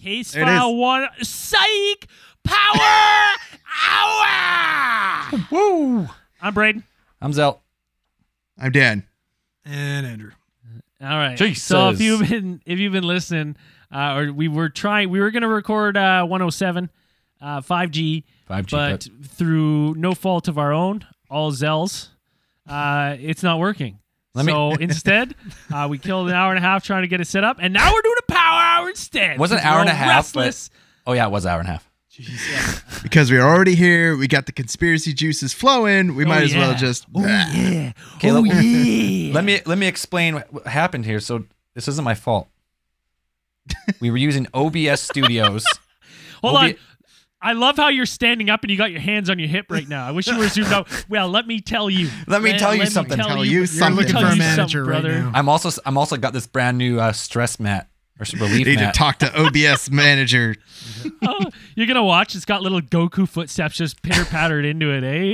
Case file 1. Psych! Power Hour! Woo! I'm Braden. I'm Zell. I'm Dan. And Andrew. All right. Jesus. So if you've been listening, we were going to record 107, 5G, 5G, but through no fault of our own, all Zell's, it's not working. Instead, we killed an hour and a half trying to get it set up, and now we're doing a power hour instead. It was an hour and a half, but yeah, it was an hour and a half. Jeez. Because we're already here, we got the conspiracy juices flowing. We might as well just. Yeah. Okay, let me explain what happened here. So this isn't my fault. We were using OBS Studios. Hold on. I love how you're standing up and you got your hands on your hip right now. I wish you were zoomed out. Well, let me tell you. Let me tell you something. You're looking for a manager right now. I'm also got this brand new stress mat or relief need mat. to talk to OBS manager. Oh, you're gonna watch. It's got little Goku footsteps just pitter pattered into it, eh?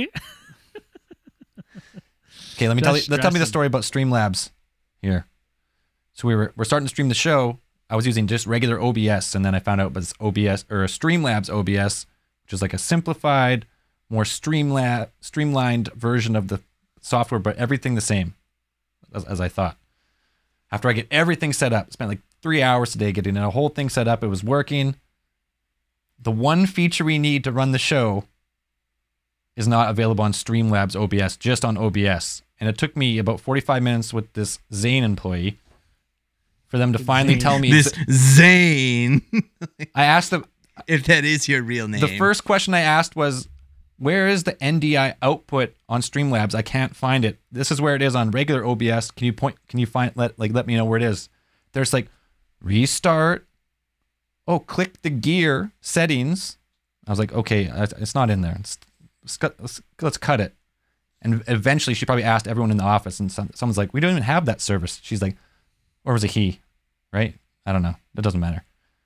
Okay, let me tell me the story about Streamlabs here. So we're starting to stream the show. I was using just regular OBS, and then I found out it was OBS or a Streamlabs OBS, which is like a simplified, more streamlined version of the software, but everything the same as I thought. After I get everything set up, spent like 3 hours today getting the whole thing set up. It was working. The one feature we need to run the show is not available on Streamlabs OBS, just on OBS. And it took me about 45 minutes with this Zane employee for them to finally tell me. This Zane. I asked them. If that is your real name. The first question I asked was, where is the NDI output on Streamlabs? I can't find it. This is where it is on regular OBS. Can you let me know where it is? There's like restart. Oh, click the gear settings. I was like, okay, it's not in there. Let's cut it. And eventually she probably asked everyone in the office, and someone's like, we don't even have that service. She's like, or was it he? Right? I don't know. It doesn't matter.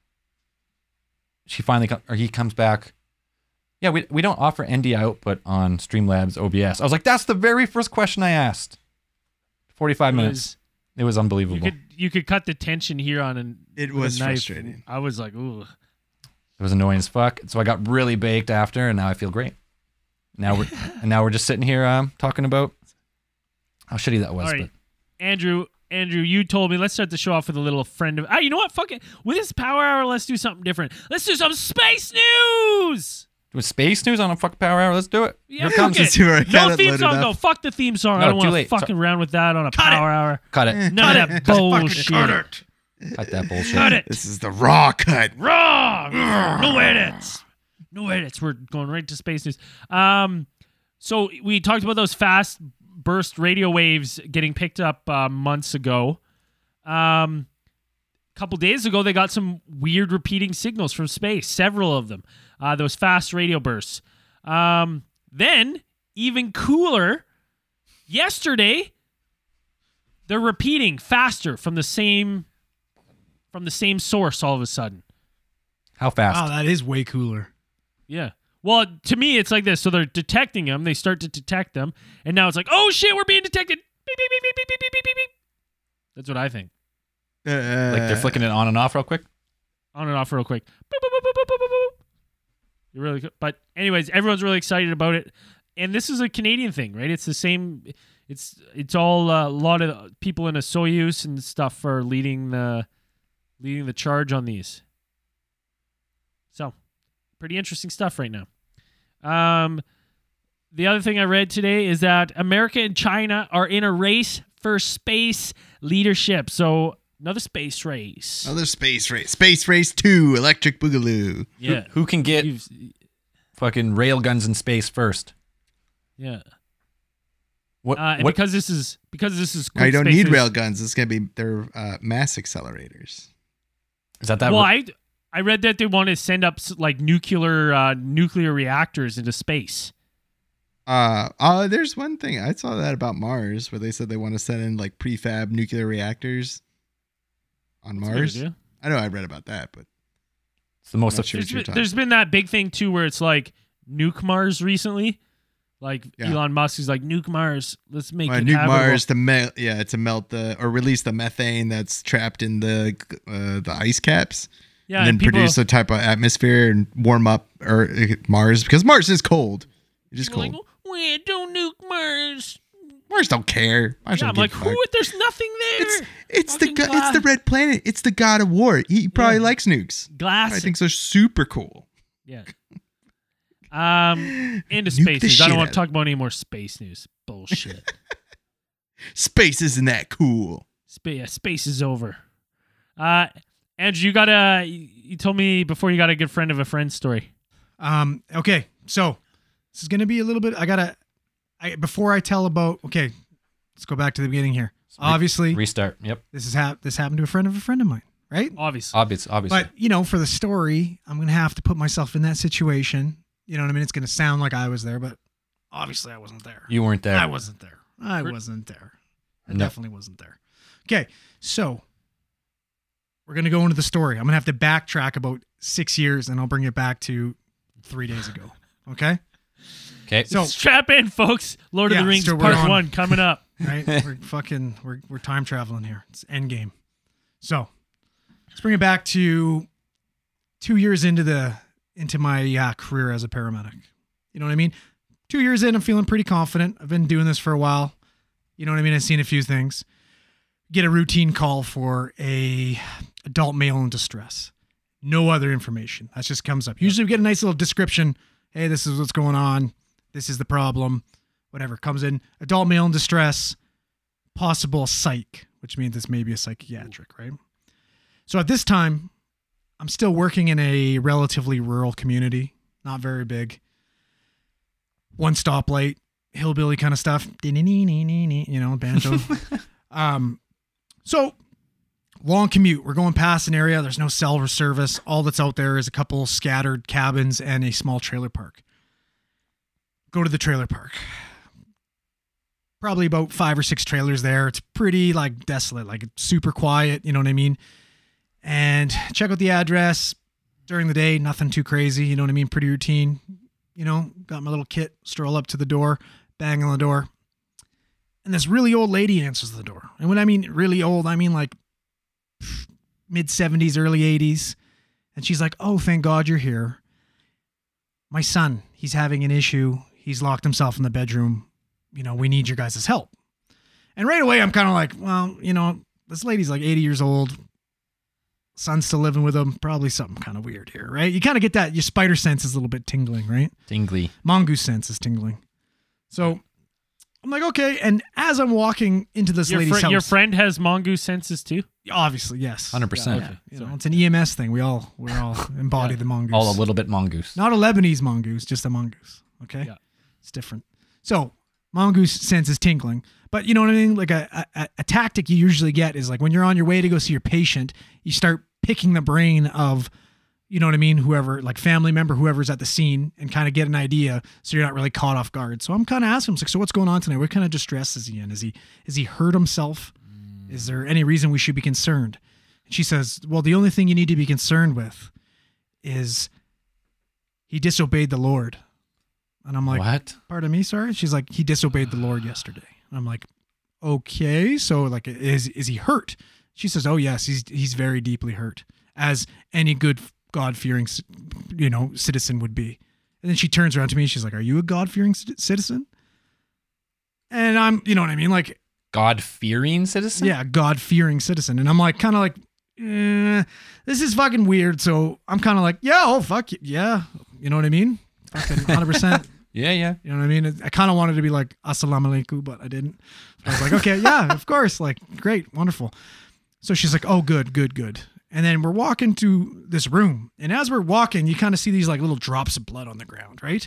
He comes back. Yeah, we don't offer NDI output on Streamlabs OBS. I was like, that's the very first question I asked. 45 minutes. It was unbelievable. You could cut the tension here on it was frustrating. I was like, ooh. It was annoying as fuck. So I got really baked after, and now I feel great. Now we're just sitting here talking about how shitty that was. All right. But. Andrew, you told me, let's start the show off with a little friend of... you know what? Fuck it. With this power hour, let's do something different. Let's do some space news! With space news on a fucking power hour, let's do it. Yeah, Here comes no theme song, though. Fuck the theme song. No, I don't want to late. fucking around with that on a power hour. Cut it. None of that bullshit. Cut that bullshit. Cut it. This is the raw cut. Raw! No edits. No edits. We're going right to space news. So we talked about those fast burst radio waves getting picked up months ago. A couple days ago, they got some weird repeating signals from space, several of them, those fast radio bursts. Then, even cooler, yesterday, they're repeating faster from the same source all of a sudden. How fast? Wow, that is way cooler. Yeah. Well, to me, it's like this. So they're detecting them. They start to detect them. And now it's like, oh, shit, we're being detected. Beep, beep, beep, beep, beep, beep, beep, beep. That's what I think. Like they're flicking it on and off real quick? On and off real quick. Boop, boop, boop, boop, boop, boop, boop. You're really good. But anyways, everyone's really excited about it. And this is a Canadian thing, right? It's the same. It's all a lot of people in a Soyuz and stuff are leading the charge on these. So, pretty interesting stuff right now. The other thing I read today is that America and China are in a race for space leadership. So, another space race. Another space race. Space Race 2, Electric Boogaloo. Yeah. Who can get fucking rail guns in space first? Yeah. What? Because this is I don't space need news. rail guns. It's going to be their mass accelerators. Is that Well, I read that they want to send up like nuclear reactors into space. There's one thing I saw that about Mars where they said they want to send in like prefab nuclear reactors on Mars. Good, yeah. I know I read about that, but it's the most There's been that big thing too where it's like nuke Mars recently. Like Elon Musk is like, nuke Mars. Let's make it nuke habitable. Mars to melt or release the methane that's trapped in the ice caps. Yeah, and then people, produce a type of atmosphere and warm up Mars, because Mars is cold. It is cold. like, well, don't nuke Mars. Mars don't care. Mars Yeah, don't I'm give like, a fuck. there's nothing there. It's Fucking it's the red planet. It's the god of war. He probably likes nukes. Glass. I think they're super cool. Yeah. Into space news. I don't want to talk about any more space news. Bullshit. Space isn't that cool. Space is over. Andrew, you told me before you got a good friend of a friend story. Okay, so this is gonna be a little bit. Before I tell about. Okay, let's go back to the beginning here. Obviously, restart. Yep. This happened to a friend of mine, right? Obviously. But for the story, I'm gonna have to put myself in that situation. You know what I mean? It's gonna sound like I was there, but obviously I wasn't there. You weren't there. I wasn't there. I definitely wasn't there. Okay, so we're going to go into the story. I'm going to have to backtrack about 6 years, and I'll bring it back to 3 days ago. Okay? Okay. So strap in, folks. Lord of the Rings Part 1 coming up. Right? We're time traveling here. It's Endgame. So let's bring it back to 2 years into my career as a paramedic. You know what I mean? 2 years in, I'm feeling pretty confident. I've been doing this for a while. You know what I mean? I've seen a few things. Get a routine call for a adult male in distress. No other information. That just comes up. Usually we get a nice little description. Hey, this is what's going on. This is the problem. Whatever comes in. Adult male in distress. Possible psych, which means this may be a psychiatric, right? So at this time, I'm still working in a relatively rural community. Not very big. One stoplight, hillbilly kind of stuff. Banjo. So long commute. We're going past an area. There's no cell service. All that's out there is a couple scattered cabins and a small trailer park. Go to the trailer park. Probably about 5 or 6 trailers there. It's pretty desolate, super quiet. You know what I mean? And check out the address during the day. Nothing too crazy. You know what I mean? Pretty routine. Got my little kit, stroll up to the door, bang on the door. And this really old lady answers the door. And when I mean really old, I mean mid-70s, early 80s. And she's like, oh, thank God you're here. My son, he's having an issue. He's locked himself in the bedroom. We need your guys' help. And right away, I'm kind of like, well, this lady's 80 years old. Son's still living with him. Probably something kind of weird here, right? You kind of get that. Your spider sense is a little bit tingling, right? Tingly. Mongoose sense is tingling. So I'm like, okay. And as I'm walking into this lady's house. Your friend has mongoose senses too? Obviously, yes. 100%. Yeah, it's an EMS thing. We all embody the mongoose. All a little bit mongoose. Not a Lebanese mongoose, just a mongoose. Okay? Yeah. It's different. So mongoose sense is tingling. But you know what I mean? A tactic you usually get is when you're on your way to go see your patient, you start picking the brain of, you know what I mean, whoever, family member, whoever's at the scene, and kind of get an idea so you're not really caught off guard. So I'm kind of asking him, so what's going on tonight? What kind of distress is he in? Is he hurt himself? Is there any reason we should be concerned? And she says, well, the only thing you need to be concerned with is he disobeyed the Lord. And I'm like, what? Pardon me, sorry? She's like, he disobeyed the Lord yesterday. And I'm like, okay, so is he hurt? She says, oh yes, he's very deeply hurt, as any good God-fearing, citizen would be. And then she turns around to me. She's like, are you a God-fearing citizen? And I'm, you know what I mean? God-fearing citizen? Yeah, God-fearing citizen. And I'm kind of this is fucking weird. So I'm kind of yeah, oh, fuck yeah. You know what I mean? Fucking 100%. Yeah. You know what I mean? I kind of wanted to be assalamu alaikum, but I didn't. I was okay, yeah, of course. Great, wonderful. So she's like, oh, good. And then we're walking to this room. And as we're walking, you kind of see these little drops of blood on the ground, right?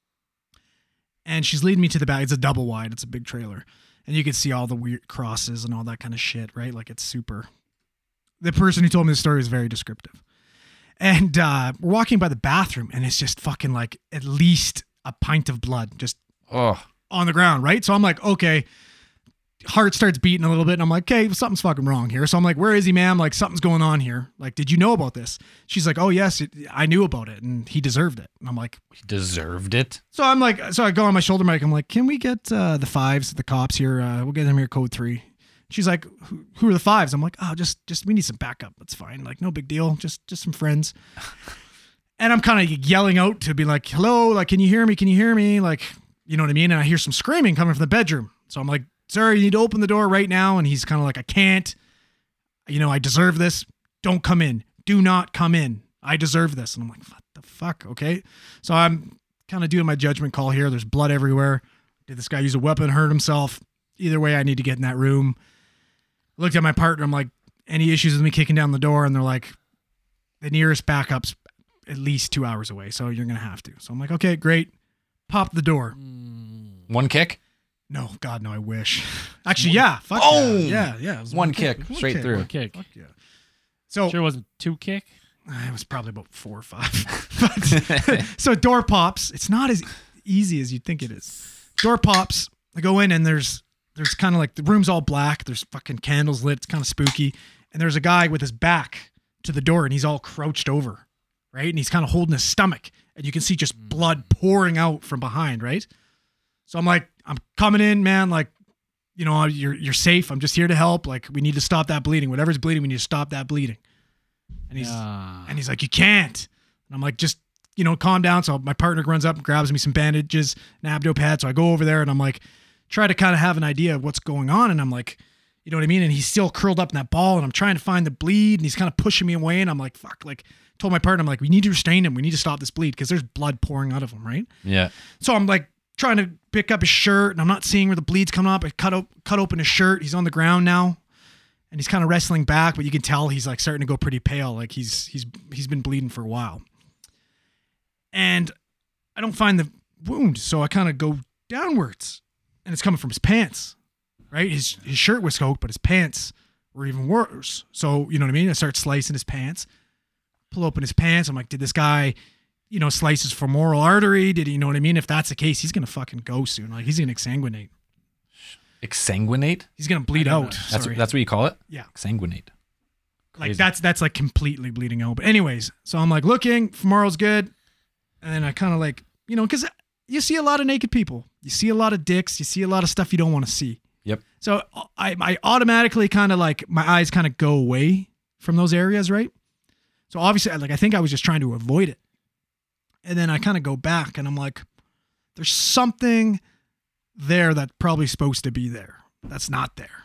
And she's leading me to the back. It's a double wide. It's a big trailer. And you can see all the weird crosses and all that kind of shit, right? It's super. The person who told me the story was very descriptive. And we're walking by the bathroom, and it's just fucking at least a pint of blood just on the ground, right? So I'm like, okay. Heart starts beating a little bit, and I'm like, okay, something's fucking wrong here. So I'm like, where is he, ma'am? Something's going on here. Did you know about this? She's like, oh, yes, I knew about it, and he deserved it. And I'm like, he deserved it? So I'm like, so I go on my shoulder mic. I'm like, can we get the fives, the cops here? We'll get them here, code 3. She's like, who are the fives? I'm like, oh, just we need some backup. That's fine. Like, no big deal. Just some friends. And I'm kind of yelling out to be like, hello, like, can you hear me? Can you hear me? Like, you know what I mean? And I hear some screaming coming from the bedroom. So I'm like, sir, you need to open the door right now. And he's kind of like, I can't. You know, I deserve this. Don't come in. Do not come in. I deserve this. And I'm like, what the fuck? Okay. So I'm kind of doing my judgment call here. There's blood everywhere. Did this guy use a weapon, hurt himself? Either way, I need to get in that room. I looked at my partner. I'm like, any issues with me kicking down the door? And they're like, the nearest backup's at least 2 hours away. So you're going to have to. So I'm like, okay, great. Pop the door. One kick? No, God, no, I wish. Actually, yeah. Fuck yeah. Yeah. It was One kick, straight through. One kick. Fuck yeah. So Sure wasn't 2 kick? it was probably about 4 or 5. But, so door pops. It's not as easy as you'd think it is. Door pops. I go in and there's kind of like the room's all black. There's fucking candles lit. It's kind of spooky. And there's a guy with his back to the door and he's all crouched over, right? And he's kind of holding his stomach and you can see just blood pouring out from behind, right? So I'm like, I'm coming in, man. Like, you know, you're safe. I'm just here to help. Like, we need to stop that bleeding. Whatever's bleeding, we need to stop that bleeding. And he's like, you can't. And I'm like, just, you know, calm down. So my partner runs up and grabs me some bandages, an abdo pad. So I go over there and I'm like, try to kind of have an idea of what's going on. And I'm like, you know what I mean? And he's still curled up in that ball and I'm trying to find the bleed and he's kind of pushing me away. And I'm like, fuck, like told my partner, I'm like, we need to restrain him. We need to stop this bleed because there's blood pouring out of him. Right. Yeah. So I'm like trying to pick up his shirt and I'm not seeing where the bleed's coming up. I cut open his shirt. He's on the ground now and he's kind of wrestling back, but you can tell he's like starting to go pretty pale. Like he's been bleeding for a while. And I don't find the wound. So I kind of go downwards and it's coming from his pants, right? His shirt was soaked, but his pants were even worse. So, you know what I mean? I start slicing his pants, pull open his pants. I'm like, did this guy, you know, slice his femoral artery? Did he, you know what I mean? If that's the case, he's going to fucking go soon. Like he's going to exsanguinate. Exsanguinate? He's going to bleed out. That's what you call it? Yeah. Exsanguinate. Like Crazy. that's like completely bleeding out. But anyways, so I'm like looking, femoral's good. And then I kind of like, you know, because you see a lot of naked people. You see a lot of dicks. You see a lot of stuff you don't want to see. Yep. So I automatically kind of like, my eyes kind of go away from those areas, right? So obviously, I think I was just trying to avoid it. And then I kind of go back and I'm like, there's something there that's probably supposed to be there. That's not there.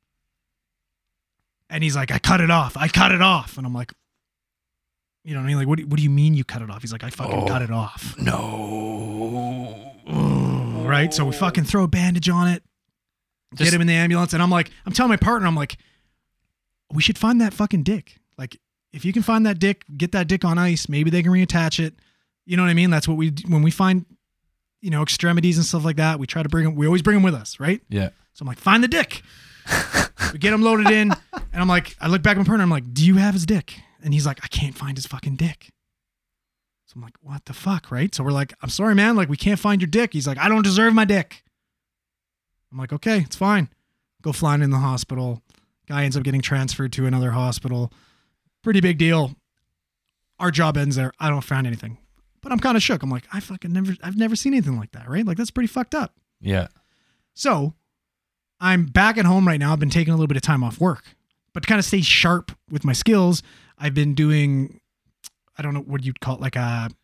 And he's like, I cut it off. And I'm like, you know what I mean? Like, what do you mean you cut it off? He's like, I fucking cut it off. No. Right? So we fucking throw a bandage on it, get him in the ambulance. And I'm like, I'm telling my partner, I'm like, we should find that fucking dick. Like, if you can find that dick, get that dick on ice. Maybe they can reattach it. You know what I mean? That's what we do. When we find, you know, extremities and stuff like that, we try to bring them. We always bring them with us, right? Yeah. So I'm like, find the dick. We get him loaded in. And I'm like, I look back at my partner. I'm like, do you have his dick? And he's like, I can't find his fucking dick. So I'm like, what the fuck, right? So we're like, I'm sorry, man. Like, we can't find your dick. He's like, I don't deserve my dick. I'm like, okay, it's fine. Go flying in the hospital. Guy ends up getting transferred to another hospital. Pretty big deal. Our job ends there. I don't find anything. But I'm kind of shook. I'm like, I've never seen anything like that, right? Like, that's pretty fucked up. Yeah. So I'm back at home right now. I've been taking a little bit of time off work. But to kind of stay sharp with my skills, I've been doing, I don't know what you'd call it,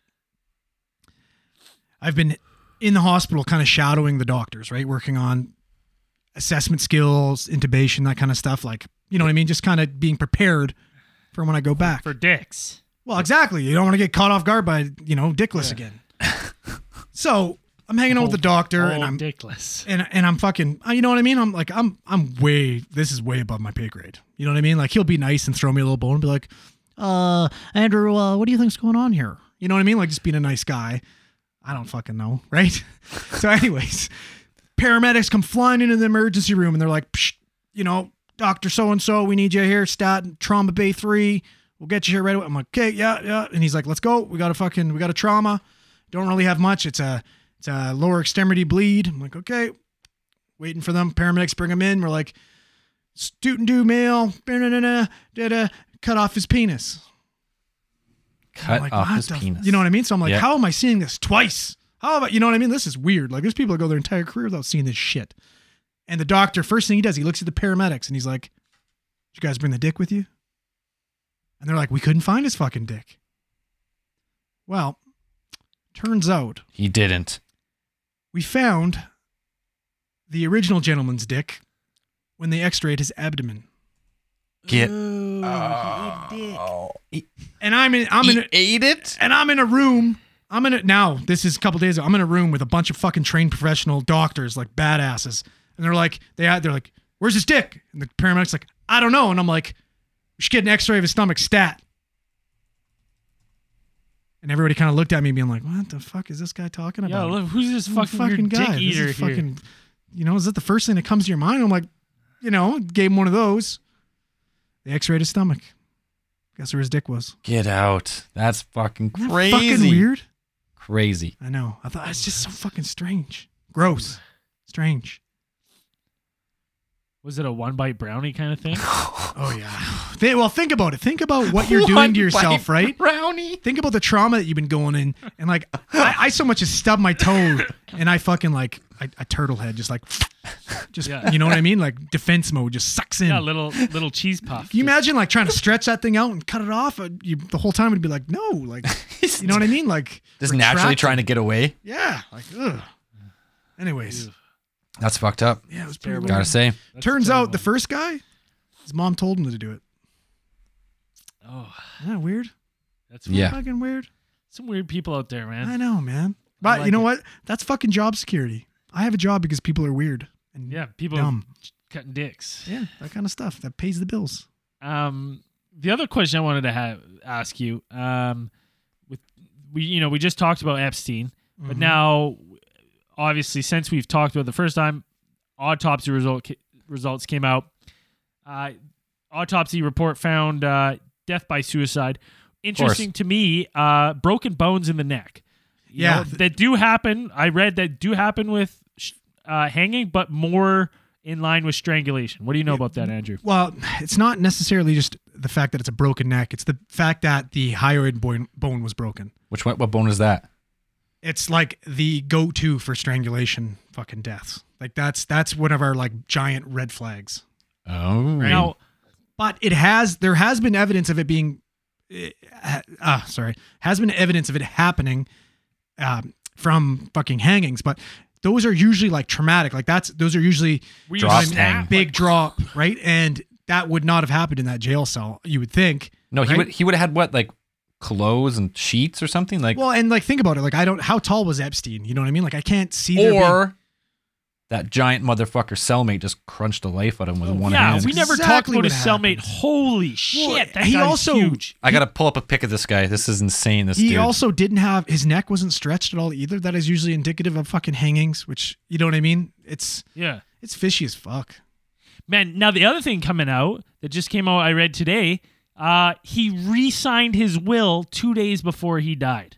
I've been in the hospital kind of shadowing the doctors, right? Working on assessment skills, intubation, that kind of stuff. Like, you know what I mean? Just kind of being prepared for when I go back. For dicks. Well, exactly. You don't want to get caught off guard by, you know, dickless again. So I'm hanging out with the doctor and I'm dickless. And I'm fucking, you know what I mean? I'm like, this is way above my pay grade. You know what I mean? Like, he'll be nice and throw me a little bone and be like, Andrew, what do you think's going on here? You know what I mean? Like, just being a nice guy. I don't fucking know. Right. So anyways, paramedics come flying into the emergency room and they're like, psh, you know, Dr. So-and-so, we need you here. Stat trauma bay 3. We'll get you here right away. I'm like, okay, yeah. And he's like, let's go. We got a trauma. Don't really have much. It's a lower extremity bleed. I'm like, okay. Waiting for them. Paramedics bring him in. We're like, student do male. Cut off his penis. Cut off his penis. You know what I mean? So I'm like, Yeah. how am I seeing this twice? How about, you know what I mean? This is weird. Like, there's people that go their entire career without seeing this shit. And the doctor, first thing he does, he looks at the paramedics and he's like, "Did you guys bring the dick with you?" And they're like, "We couldn't find his fucking dick." Well, turns out He didn't. we found the original gentleman's dick when they x-rayed his abdomen. Get. And He I'm in ate it? and I'm in a room. Now, this is a couple days ago. I'm in a room with a bunch of fucking trained professional doctors, like badasses. And they're like, they're like, "Where's his dick?" And the paramedic's like, "I don't know." And I'm like, "We should get an x-ray of his stomach, stat." And everybody kind of looked at me being like, "What the fuck is this guy talking Yeah, about?" look, who's this Who's the fucking guy? dick This eater is here? fucking, is that the first thing that comes to your mind? I'm like, gave him one of those. They x-rayed his stomach. Guess where his dick was. Get out. That's fucking Isn't that crazy. fucking weird? Crazy. I know. I thought it's just so fucking strange. Gross. Strange. Was it a one bite brownie kind of thing? Oh yeah. Well, think about it. Think about what you're doing to yourself, right? Brownie. Think about the trauma that you've been going in, and like I so much as stubbed my toe, and I fucking like a turtle head, just Yeah. you know what I mean? Like defense mode just sucks in. Yeah, little cheese puff. Can you imagine like trying to stretch that thing out and cut it off? The whole time it'd be like, no, like you know what I mean? Like Just naturally retract trying it. to get away. Yeah, like ugh. Anyways, That's fucked up. yeah, it was pretty terrible. Gotta weird. say. That's Turns out terrible. the first guy, his mom told him to do it. Oh, Isn't that weird? that's Yeah. Fucking weird. some weird people out there, man. I know, man. But like you know it. what? That's fucking job security. I have a job because people are weird and Yeah, people dumb. cutting dicks. Yeah, that kind of stuff that pays the bills. The other question I wanted to ask you, we just talked about Epstein, but now, obviously, since we've talked about it the first time, autopsy results came out. Autopsy report found death by suicide. Interesting to me, broken bones in the neck. You Yeah. know, that do happen. I read that do happen with hanging, but more in line with strangulation. What do you know about that, Andrew? Well, it's not necessarily just the fact that it's a broken neck. It's the fact that the hyoid bone was broken. Which one? What bone is that? It's like the go-to for strangulation fucking deaths. Like that's one of our like giant red flags. Oh. Now, But there has been evidence of it being, has been evidence of it happening from fucking hangings. But those are usually like traumatic. Like those are usually were you Drop snapped? hang. big drop, right? And that would not have happened in that jail cell, you would think. No, right? he would have had what, like clothes and sheets or something? Like, Well, and like think about it. Like how tall was Epstein? You know what I mean? Like I can't see there being- or that giant motherfucker cellmate just crunched the life out of him with one Yeah, hand. we never exactly talked about what his cellmate. happened. Holy shit, that he guy's also- huge. I gotta pull up a pic of this guy. This is insane. This He dude. also didn't have his neck wasn't stretched at all either. That is usually indicative of fucking hangings, which you know what I mean? It's Yeah. fishy as fuck. Man, now the other thing coming out that just came out, I read today, he re-signed his will 2 days before he died.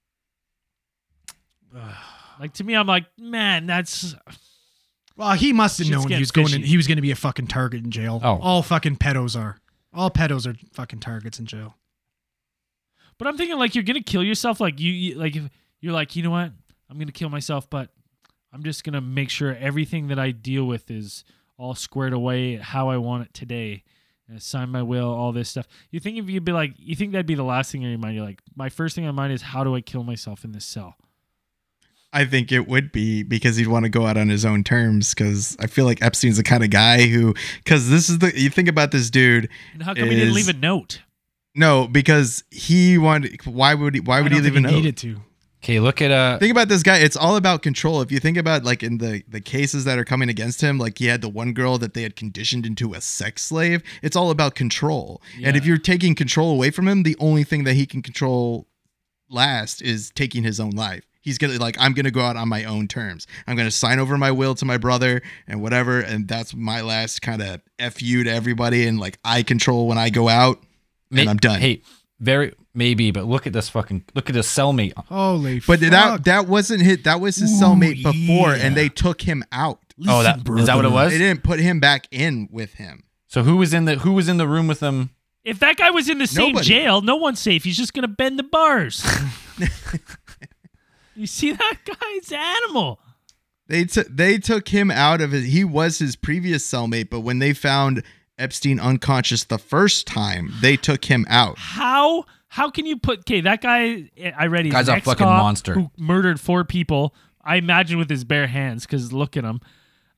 Like to me, I'm like, man, that's Well, he must have Shit's known getting he was going to be a fucking target in jail. Oh. All fucking pedos are. All pedos are fucking targets in jail. But I'm thinking like you're gonna kill yourself. Like you like if you're like, you know what? I'm gonna kill myself, but I'm just gonna make sure everything that I deal with is all squared away how I want it today. And sign my will, all this stuff. You think if you'd be like, you think that'd be the last thing on your mind? You're like, my first thing on mind is how do I kill myself in this cell? I think it would be because he'd want to go out on his own terms. Because I feel like Epstein's the kind of guy who, because this is you think about this dude. And how come he didn't Is- leave a note? No, because he wanted. Why would he I don't leave think a note? needed to. Okay, look at Think about this guy. It's all about control. If you think about like in the cases that are coming against him, like he had the one girl that they had conditioned into a sex slave. It's all about control. And if Yeah. you're taking control away from him, the only thing that he can control last is taking his own life. He's gonna I'm gonna go out on my own terms. I'm gonna sign over my will to my brother and whatever, and that's my last kind of F you to everybody. And like I control when I go out, and I'm done. Hey, maybe, but look at this cellmate. Holy But fuck. that wasn't his. That was his Ooh, Oh, before, yeah. and they took him out. Oh, that is that what it was? They didn't put him back in with him. So who was in the room with them? If that guy was in the same Nobody. jail, no one's safe. He's just gonna bend the bars. You see that guy? It's an animal. They took him out of it. He was his previous cellmate, but when they found Epstein unconscious the first time, they took him out. How can you put that guy? I read he's Guy's an a fucking ex-cop monster. who murdered 4 people. I imagine with his bare hands, because look at him.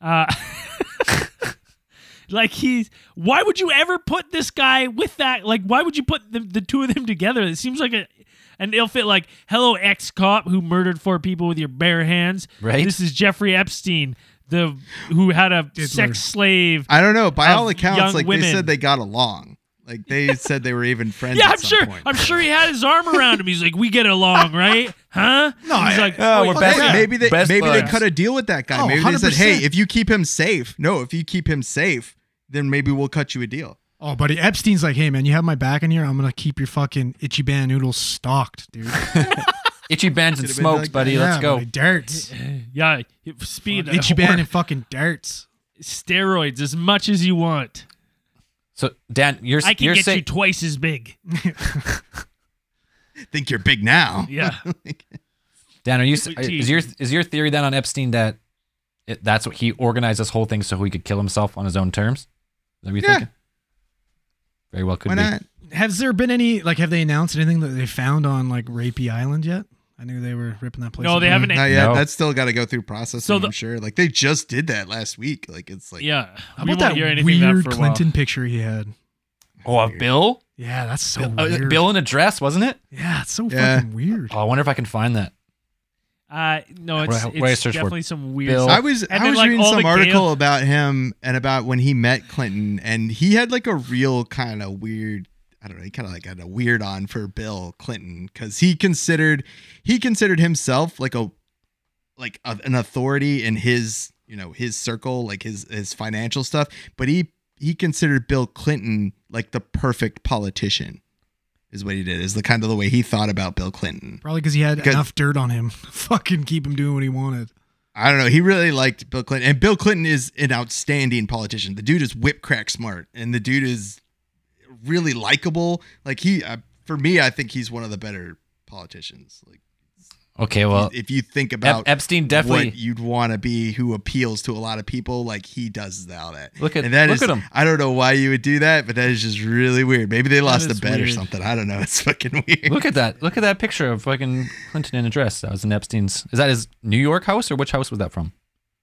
Like why would you ever put this guy with that? Like, why would you put the two of them together? It seems like an ill fit. Like, hello, ex-cop who murdered 4 people with your bare hands. Right. This is Jeffrey Epstein, who had a sex slave. I don't know. By all Of accounts, young like women. they said, they got along. Like they said they were even friends. Yeah, at I'm some sure. point. I'm sure he had his arm around him. He's like, we get along, right? Huh? No, He's like, oh, we're fuck best- yeah. Maybe they Best buds. cut a deal with that guy. Oh, Maybe they said, 100%. "Hey, if you keep him safe, then maybe we'll cut you a deal." Oh, buddy, Epstein's like, hey, man, you have my back in here. I'm going to keep your fucking itchy band noodles stocked, dude. Itchy bands and Could've been smokes, like buddy. Yeah, Let's go. buddy, darts. Yeah, speed Itchy band and fucking darts. steroids as much as you want. So Dan, you're I can you're get you saying twice as big. Think you're big now. Yeah. Dan, is Tease. your theory then on Epstein that that's what he organized this whole thing so he could kill himself on his own terms? Is that what you're Yeah. thinking? Very well could Why be. not? Has there been any, like, have they announced anything that they found on, like, Rapey Island yet? I knew they were ripping that place No, they apart. haven't. Not yet. No. That's still got to go through processing. So I'm sure. Like they just did that last week. Like it's like Yeah. How We about won't that hear anything weird of that for a Clinton picture he had? Oh, a bill? Yeah, that's so weird. Bill in a dress, wasn't it? Yeah, it's so Yeah. fucking weird. Oh, I wonder if I can find that. No, it's, What do I it's search for? definitely some weird. Bill. stuff. I was And then, reading all some the article Gale- about him and about when he met Clinton, and he had like a real kind of weird. I don't know. He kind of like had a weird on for Bill Clinton because he considered himself like an authority in his his circle, like his financial stuff, but he considered Bill Clinton like the perfect politician. Is what he did. Is the kind of the way he thought about Bill Clinton. Probably because he had Because- enough dirt on him. Fucking keep him doing what he wanted. I don't know. He really liked Bill Clinton, and Bill Clinton is an outstanding politician. The dude is whip crack smart, and the dude is really likable. Like for me, I think he's one of the better politicians. Like, Okay, well, if you think about Epstein definitely. what you'd want to be, who appeals to a lot of people, like he does all that. Look at- and that look is- at him. I don't know why you would do that, but that is just really weird. Maybe they lost a is bet or weird. something. I don't know. It's fucking weird. Look at that. Look at that picture of fucking Clinton in a dress. That was in Epstein's. Is that his New York house or which house was that from?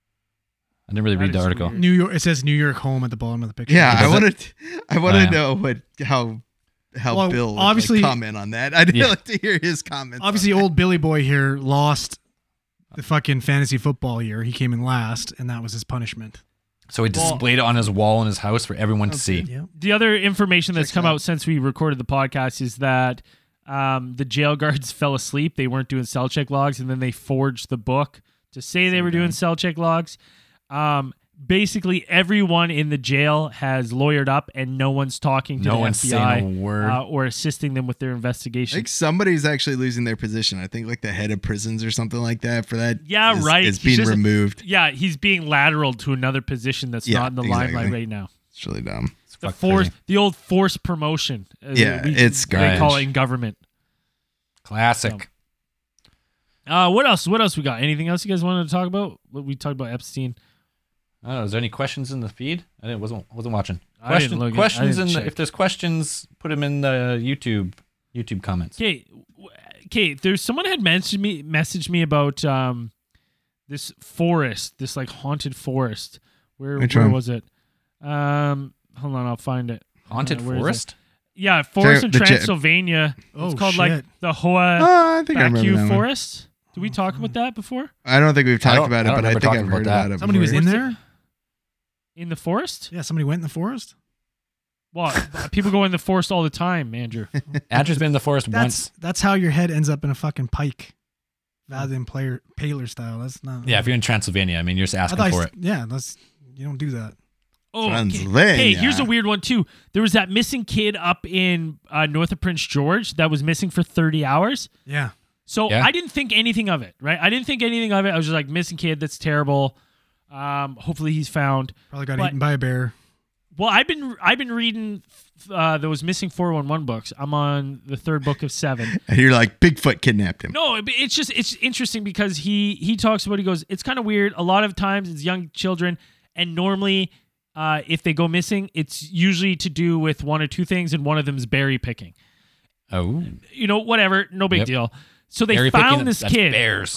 I didn't really That read the is article. weird. New York. It says New York home at the bottom of the picture. Yeah, Does I want Oh, to yeah. know how Well, Bill would obviously- comment on that. I'd Yeah. like to hear his comments. on Obviously, that. old Billy Boy here lost the fucking fantasy football year. He came in last, and that was his punishment. So he displayed it on his wall in his house for everyone to see. Yeah. The other information that's Checks come out. out since we recorded the podcast is that the jail guards fell asleep. They weren't doing cell check logs, and then they forged the book to say they were doing cell check logs. Basically, everyone in the jail has lawyered up, and no one's talking to No the one's FBI saying a word. or assisting them with their I investigation. think somebody's actually losing their position. I think like the head of prisons or something like that for that. Yeah, is, right. Is He's being just- removed. Yeah, he's being lateraled to another position that's Yeah, not in the exactly. limelight right now. It's really dumb. It's The fuck crazy. the old forced promotion. Yeah, it's they call garbage. it in government. Classic. What else? What else we got? Anything else you guys wanted to talk about? What we talked about Epstein. I don't know. Is there any questions in the feed? I wasn't watching. I didn't look at- I questions didn't in the, check. if there's questions, put them in the YouTube comments. Okay. There's someone had messaged me about this forest, this like haunted forest. Where Which where one? was it? Hold on, I'll find it. Haunted Where is it? forest? Yeah, forest in the jet- Transylvania. Oh, it's called shit. like the Hoa Oh, I think I remember Baku that one. Forest. Did we talk about that before? I don't think we've I talked don't- about I it, don't but I remember think talking I've about heard that. about it. Somebody was before. in there? In the forest? Yeah, somebody went in the forest? Well, people go in the forest all the time, Andrew. Andrew's been in the forest once. That's how your head ends up in a fucking pike. Rather than Paler style. That's not. Yeah, if you're in Transylvania, I mean, you're just I asking thought for it. Yeah, you don't do that. Oh, okay. Transylvania. Hey, here's a weird one too. There was that missing kid up in north of Prince George that was missing for 30 hours. Yeah. So Yeah. I didn't think anything of it, right? I didn't think anything of it. I was just like, missing kid, that's terrible. Hopefully he's found. Probably got But- eaten by a bear. Well, I've been reading those missing 411 books. I'm on the 3rd book of 7. And you're like, Bigfoot kidnapped him. No, it's interesting because he talks about, he goes, it's kind of weird. A lot of times it's young children, and normally if they go missing, it's usually to do with one or two things, and one of them is berry picking. Oh. Whatever, no big deal. So they Berry found picking, this that's kid bears.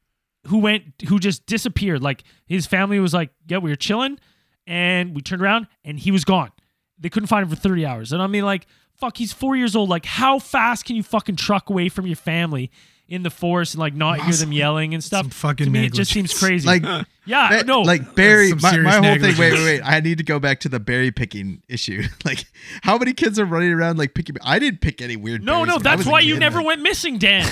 who just disappeared. Like, his family was like, yeah, we were chilling, and we turned around and he was gone. They couldn't find him for 30 hours. And I mean, like, fuck, he's 4 years old. Like, how fast can you fucking truck away from your family in the forest and like not hear them yelling and stuff? Some fucking to me, it just negligence. seems crazy. Like, yeah, no. like berry. Some My serious whole thing. negligence. Wait. I need to go back to the berry picking issue. Like, how many kids are running around like picking? I didn't pick any weird. No, berries when I that's was a why you kid. never Like, went missing, Dan.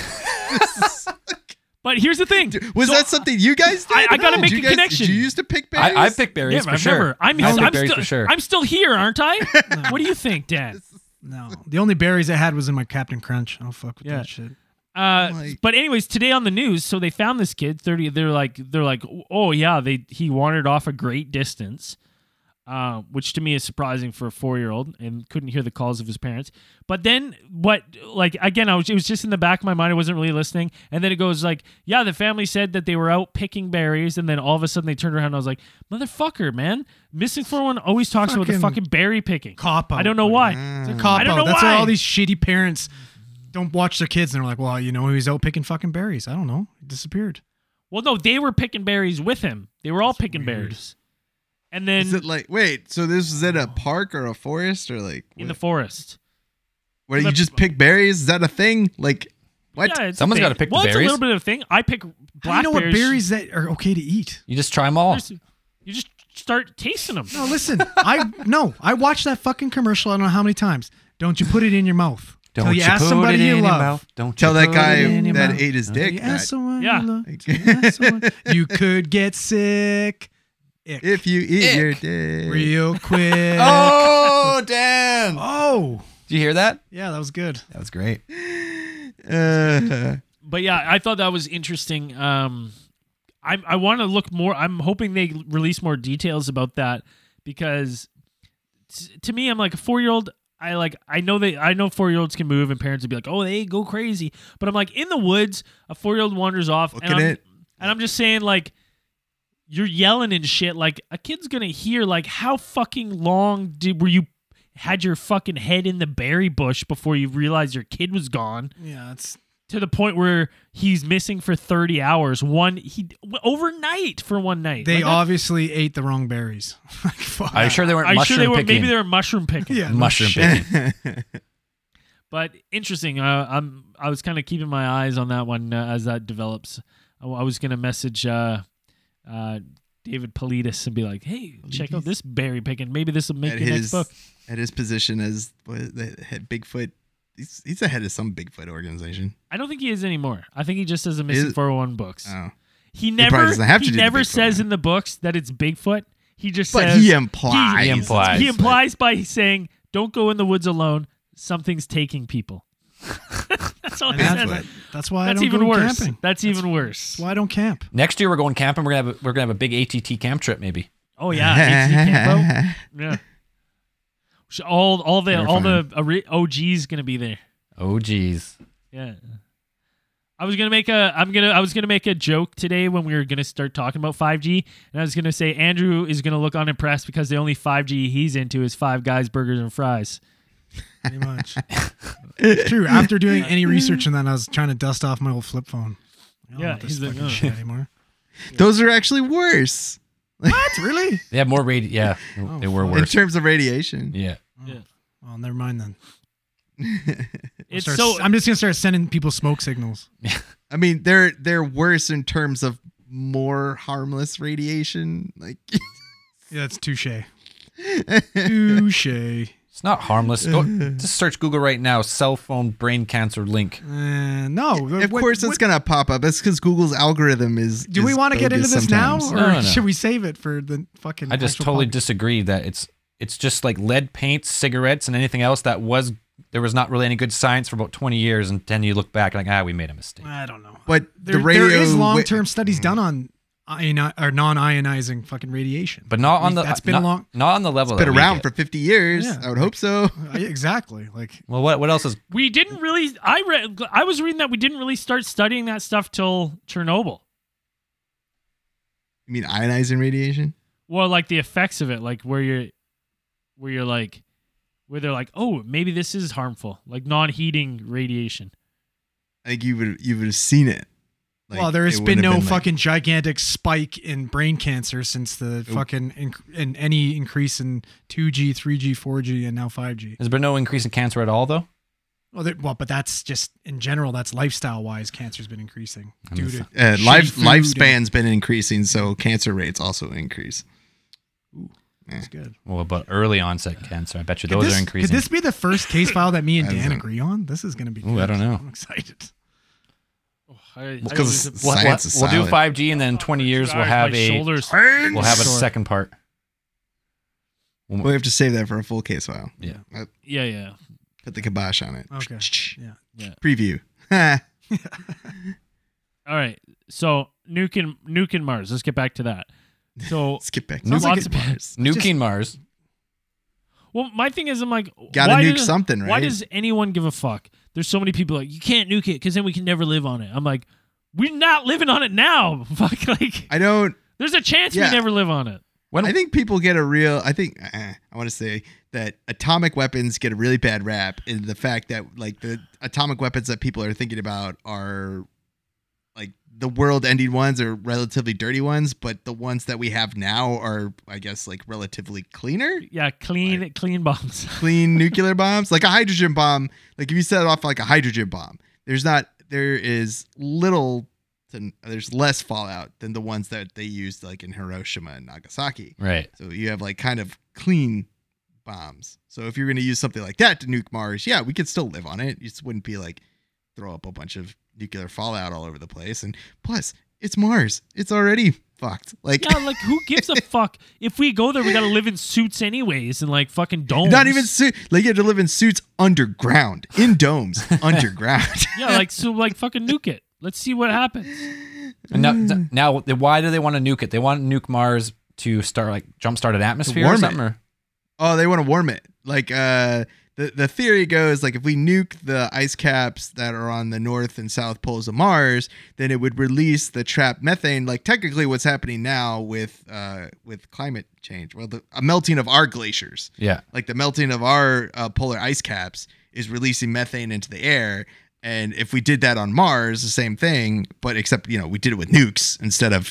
But here's the thing. Was that something you guys did? I gotta make Did a you guys- connection. Did you used to pick berries? I pick berries Yeah, for I've sure. never. I pick berries still, for sure. I'm still here, aren't I? What do you think, Dan? No, the only berries I had was in my Captain Crunch. Oh fuck with Yeah. that shit. But anyways, today on the news, so they found this kid. 30. They're like, oh yeah, he wandered off a great distance, which to me is surprising for a 4-year-old, and couldn't hear the calls of his parents. But then again, it was just in the back of my mind. I wasn't really listening. And then it goes like, yeah, the family said that they were out picking berries, and then all of a sudden they turned around and I was like, motherfucker, man, Missing 411 always talks about the Fucking fucking berry picking. Cop out. I don't know why. It's a cop I don't out. know That's why. why all these shitty parents don't watch their kids and they're like, well, he was out picking fucking berries. I don't know. He disappeared. Well, no, they were picking berries with him. They were all picking berries. And then Is it like wait? So this is in a park or a forest or like in the forest. where you just pick berries? Is that a thing? Like what? Yeah, it's Someone's got to pick the It's a berries. little bit of a thing. I pick I don't blackberries. know what berries that are okay to eat. You just try them all. You just start tasting them. No, listen. I watched that fucking commercial. I don't know how many times. Don't you put it in your mouth. Don't Till you you ask put somebody it in you your love. mouth. Don't Tell you that put guy it in your that mouth. ate his dick. You ask that someone Yeah. you love. You ask someone. You could get sick. Ick. if you eat Ick. your dick. Real quick. Oh, Dan! Oh. Did you hear that? Yeah, that was good. That was great. But yeah, I thought that was interesting. I want to look more. I'm hoping they release more details about that because to me, I'm like a 4-year-old. I know 4-year-olds can move, and parents would be like, "Oh, they go crazy." But I'm like, in the woods, a 4-year-old wanders off, Look and at it. I'm just saying, like, you're yelling and shit. Like, a kid's gonna hear. Like, how fucking long were you had your fucking head in the berry bush before you realized your kid was gone? Yeah, it's To the point where he's missing for 30 hours. Overnight for one night. they Like, that's- obviously ate the wrong berries. Like, fuck. Are you sure they weren't Are you mushroom sure they were? picking? Maybe they were mushroom picking. Yeah, no mushroom shit. picking. But interesting. I was kind of keeping my eyes on that one as that develops. I was gonna message David Politis and be like, "Hey, check out this berry picking. Maybe this will make At your next his book." at his position as the head Bigfoot, he's the head of some Bigfoot organization. I don't think he is anymore. I think he just does a missing Is- 401 books. Oh, He probably never doesn't have to do the Bigfoot says one. in the books that it's Bigfoot. He just but says he implies. He implies. He implies by saying, "Don't go in the woods alone. Something's taking people." That's all And he that's, says. that's why I That's don't even go worse. camping. That's even worse. That's why I don't camp. Next year we're going camping. We're gonna have a big ATT camp trip maybe. Oh yeah, AT Campo. Yeah. All the OGs gonna be there. Oh geez. Yeah. I was gonna make a joke today when we were gonna start talking about 5G, and I was gonna say Andrew is gonna look unimpressed because the only 5G he's into is Five Guys burgers and fries. Pretty much. It's true. After doing any research on that, I was trying to dust off my old flip phone. I don't Yeah, want this he's like, fucking "Oh." shit anymore. Those are actually worse What? Really? They have more Yeah, they were in worse. terms of radiation. Yeah. Yeah. Well, never mind then. It's I'm just gonna start sending people smoke signals. I mean, they're worse in terms of more harmless radiation. Like, Yeah, that's touche. Touche. It's not harmless. Go just search Google right now. Cell phone brain cancer link. No. of course, it's gonna pop up. It's because Google's algorithm is. Do we want to get into bogus this now, sometimes. or No. should we save it for the fucking? I just actual totally podcast? disagree that it's just like lead paint, cigarettes, and anything else that there was not really any good science for about 20 years, and then you look back like we made a mistake. I don't know. But There the radio is long-term studies done on or non-ionizing fucking radiation. But not on the that's been not on the level. Been that we around get. for 50 years. Yeah. I would hope so. Exactly. Like, Well, what else is? We didn't really. I was reading that we didn't really start studying that stuff till Chernobyl. You mean ionizing radiation? Well, like the effects of it, like where they're like, oh, maybe this is harmful, like non-heating radiation. I think you would have seen it. Like, well, there's it been wouldn't no have like- fucking gigantic spike in brain cancer since the fucking in any increase in 2G, 3G, 4G, and now 5G. Has there been no increase in cancer at all, though? Well, but that's just in general. That's lifestyle-wise, cancer's been increasing due to lifespan's been increasing, so cancer rates also increase. That's good. Well, but early onset cancer, I bet you those are increasing. Could this be the first case file that me and I Dan don't- agree on? This is going to be. Ooh, good. I don't know. I'm excited. Because We'll science is do silent. 5G, and then in 20 years we'll have we'll have a second part. We have to save that for a full case file. Yeah. Yeah. Put the kibosh on it. Okay. Yeah. Preview. All right. So nuking Mars. Let's get back to that. So Let's get back to Sounds like lots of Mars. Nuking Mars. well, my thing is, I'm like, Gotta why nuke something, right? Why does anyone give a fuck? There's so many people like, you can't nuke it because then we can never live on it. I'm like, we're not living on it now. Fuck, like, I don't. there's a chance Yeah. we never live on it. I think people get a real. I think I want to say that atomic weapons get a really bad rap in the fact that like the atomic weapons that people are thinking about are like the world-ending ones are relatively dirty ones, but the ones that we have now are, I guess, like relatively cleaner, Yeah, clean bombs. clean nuclear bombs. Like a hydrogen bomb. Like if you set off like a hydrogen bomb, there's less fallout than the ones that they used like in Hiroshima and Nagasaki. Right. So you have like kind of clean bombs. So if you're going to use something like that to nuke Mars, yeah, we could still live on it. You just wouldn't be like throw up a bunch of nuclear fallout all over the place. And plus, it's Mars. It's already fucked. Like, Yeah, like who gives a fuck? If we go there, we gotta live in suits anyways and like fucking domes. not even like you have to live in suits underground, in domes, underground. Yeah, like so like fucking nuke it. Let's see what happens. And now, why do they want to nuke it? They want to nuke Mars to start like jumpstart an atmosphere or warm it. something. Or? Oh, they want to warm it. Like the theory goes, like if we nuke the ice caps that are on the north and south poles of Mars, then it would release the trapped methane. Like technically, what's happening now with climate change, well, a melting of our glaciers, Yeah. like the melting of our polar ice caps is releasing methane into the air. And if we did that on Mars, the same thing, but except we did it with nukes instead of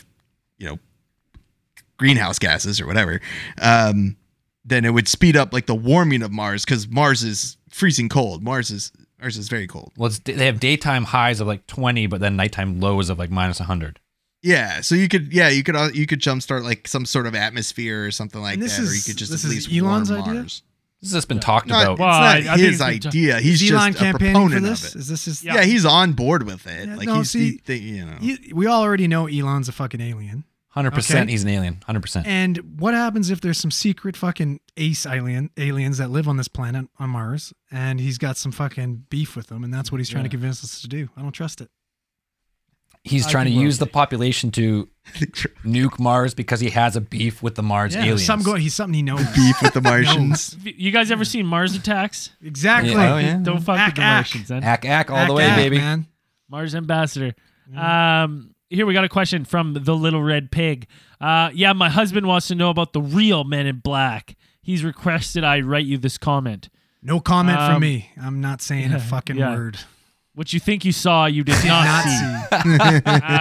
greenhouse gases or whatever. Then it would speed up like the warming of Mars because Mars is freezing cold. Mars is very cold. Well, they have daytime highs of like 20, but then nighttime lows of like minus 100. Yeah, so you could jumpstart like some sort of atmosphere or something like And that, this or you is- could just this at is least Elon's warm idea? Mars. This has been talked Not, about. Well, it's not I think his it's been idea. He's Is Elon just a campaigning proponent for this? of it. Is this his? Yeah, he's on board with it. Yeah, Like no, he's see, he- We all already know Elon's a fucking alien. 100% Okay. he's an alien. 100%. And what happens if there's some secret fucking ace aliens that live on this planet on Mars, and he's got some fucking beef with them, and that's what he's trying to convince us to do? I don't trust it. He's I trying to think we're use the okay. population to nuke Mars because he has a beef with the Mars aliens. He's something he knows. beef with the Martians. You guys ever seen Mars Attacks? Exactly. Yeah. Oh, yeah. Don't fuck with the Ack. Martians, then. Ack all the way, Ack, baby. man. Mars Ambassador. Here we got a question from the Little Red Pig. Yeah, my husband wants to know about the real Men in Black. He's requested I write you this comment. No comment from me. I'm not saying a fucking yeah. word. What you think you saw, you did not Not see.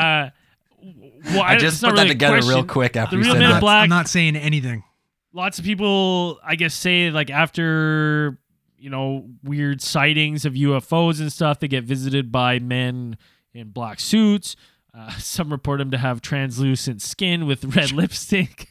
Well, I it's just not put that really a together real question. quick after The you real said Men in that. Black. I'm not saying anything. Lots of people, I guess, say like after weird sightings of UFOs and stuff, they get visited by men in black suits. Some report them to have translucent skin with red lipstick.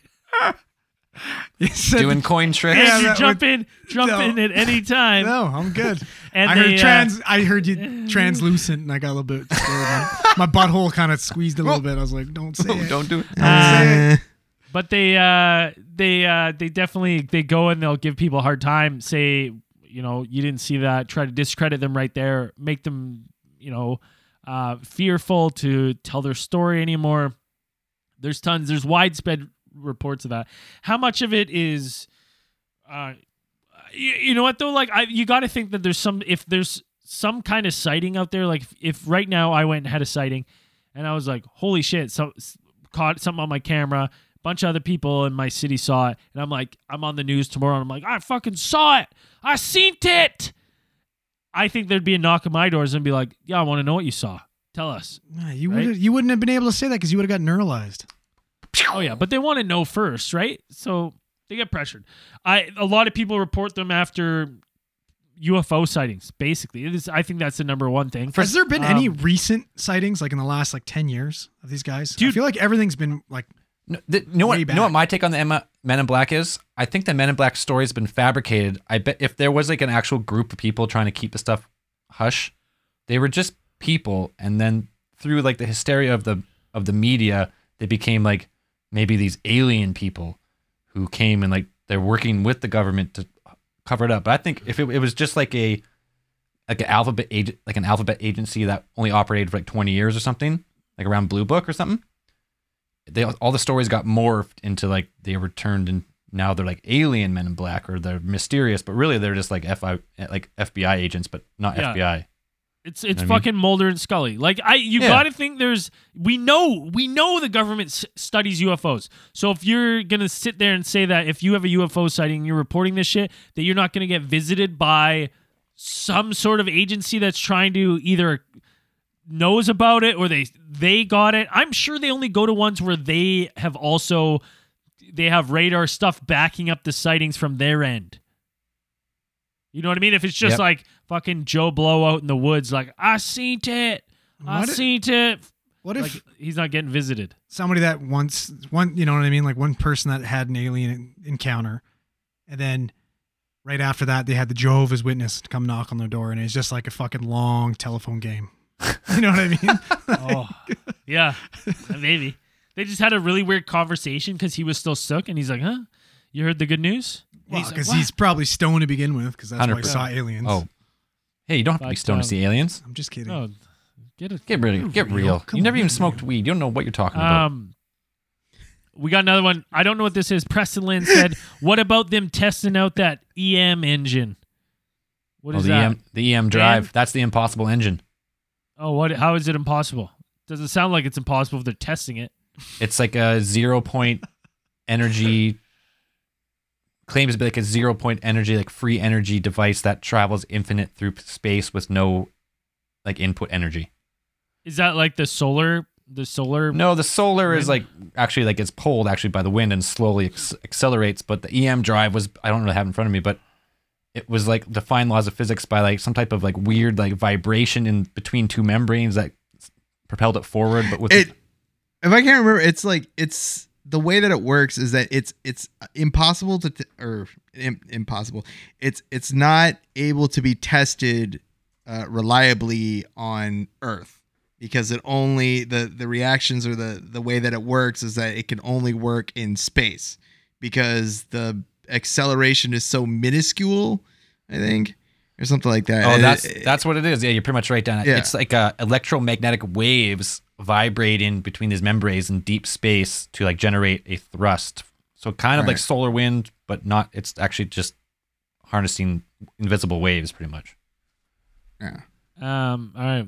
He said- Doing coin tricks. Yeah, Andrew, that jump in at any time. No, I'm good. And I they, heard you translucent, and I got a little bit scared. My butthole kind of squeezed a little bit. I was like, "Don't say it." Don't do it. But they definitely they go and they'll give people a hard time. Say you didn't see that. Try to discredit them right there. Make them fearful to tell their story anymore. There's tons. There's widespread reports of that. How much of it is, you know what though? Like you got to think that if there's some kind of sighting out there. Like if right now I went and had a sighting, and I was like, holy shit! So caught something on my camera. A bunch of other people in my city saw it, and I'm like, I'm on the news tomorrow, and I'm like, I fucking saw it. I seen it. I think there'd be a knock on my doors and be like, yeah, I want to know what you saw. Tell us. You wouldn't have been able to say that because you would have got neuralized. Oh yeah, but they want to know first, right? So they get pressured. A lot of people report them after UFO sightings. Basically, I think that's the number one thing. Has there been any recent sightings, like in the last 10 years of these guys? Dude, I feel like everything's been like. You know what my take on the Men in Black is? I think the Men in Black story has been fabricated. I bet if there was like an actual group of people trying to keep the stuff hush, they were just people, and then through like the hysteria of the media, they became like maybe these alien people who came and like they're working with the government to cover it up. But I think if it was just like an alphabet agency that only operated for like 20 years or something, like around Blue Book or something, all the stories got morphed into like they were turned and now they're like alien Men in Black or they're mysterious, but really they're just like FBI agents, but not FBI. It's fucking Mulder and Scully. Like got to think we know the government studies UFOs. So if you're going to sit there and say that if you have a UFO sighting and you're reporting this shit, that you're not going to get visited by some sort of agency that's trying to either knows about it or they got it. I'm sure they only go to ones where they have radar stuff backing up the sightings from their end. You know what I mean? If it's just like fucking Joe Blow out in the woods, like, I seen it. What if he's not getting visited? Somebody that you know what I mean? Like one person that had an alien encounter, and then right after that, they had the Jehovah's Witness to come knock on their door, and it's just like a fucking long telephone game. You know what I mean? Oh, yeah, maybe. They just had a really weird conversation because he was still stuck, and he's like, huh? You heard the good news? Well, because he's probably stoned to begin with, because that's 100%. Why he saw aliens. Oh, hey, you don't have to be stoned to see aliens. I'm just kidding. No, get real. You never even smoked weed. You don't know what you're talking about. We got another one. I don't know what this is. Preston Lynn said, "What about them testing out that EM engine? What is that? The EM drive. That's the impossible engine. Oh, what? How is it impossible? Doesn't sound like it's impossible if they're testing it. It's like a 0-point energy." Claims to be like a 0-point energy, like free energy device that travels infinite through space with no like input energy. Is that like the solar? No, the solar wind? Is like actually like it's pulled actually by the wind and slowly accelerates. But the EM drive was, I don't really have it in front of me, but it was like defying laws of physics by like some type of like weird like vibration in between two membranes that propelled it forward. But with if I can't remember, it's the way that it works is that it's impossible impossible. It's not able to be tested reliably on Earth because it only the reactions or the way that it works is that it can only work in space because the acceleration is so minuscule, I think, or something like that. Oh, that's what it is. Yeah, you're pretty much right, Dan. Yeah. It's like electromagnetic waves vibrating between these membranes in deep space to like generate a thrust. So kind of like solar wind, but not. It's actually just harnessing invisible waves, pretty much. Yeah. All right.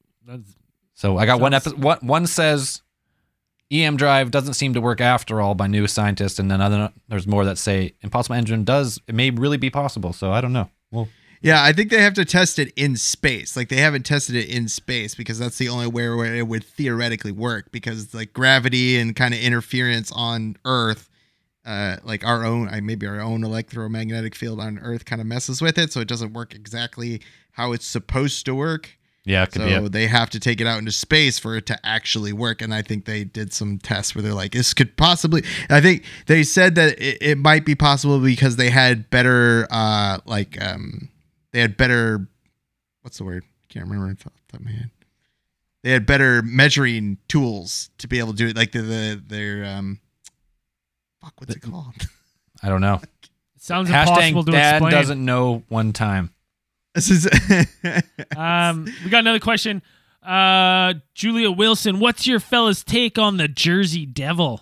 So I got one episode. One says EM drive doesn't seem to work after all by new scientists, and then there's more that say impossible engine does. It may really be possible. So I don't know. Well. Yeah, I think they have to test it in space. Like they haven't tested it in space because that's the only way where it would theoretically work because like gravity and kind of interference on Earth, like our own electromagnetic field on Earth kind of messes with it. So it doesn't work exactly how it's supposed to work. Yeah, it could be. They have to take it out into space for it to actually work. And I think they did some tests where they're like, this could possibly, I think they said that it might be possible because they had better, they had better, what's the word? I can't remember off the top of my head. They had better measuring tools to be able to do it. Like what's it called? I don't know. It sounds impossible to Dad explain. Doesn't know one time. This is we got another question. Julia Wilson, what's your fella's take on the Jersey Devil?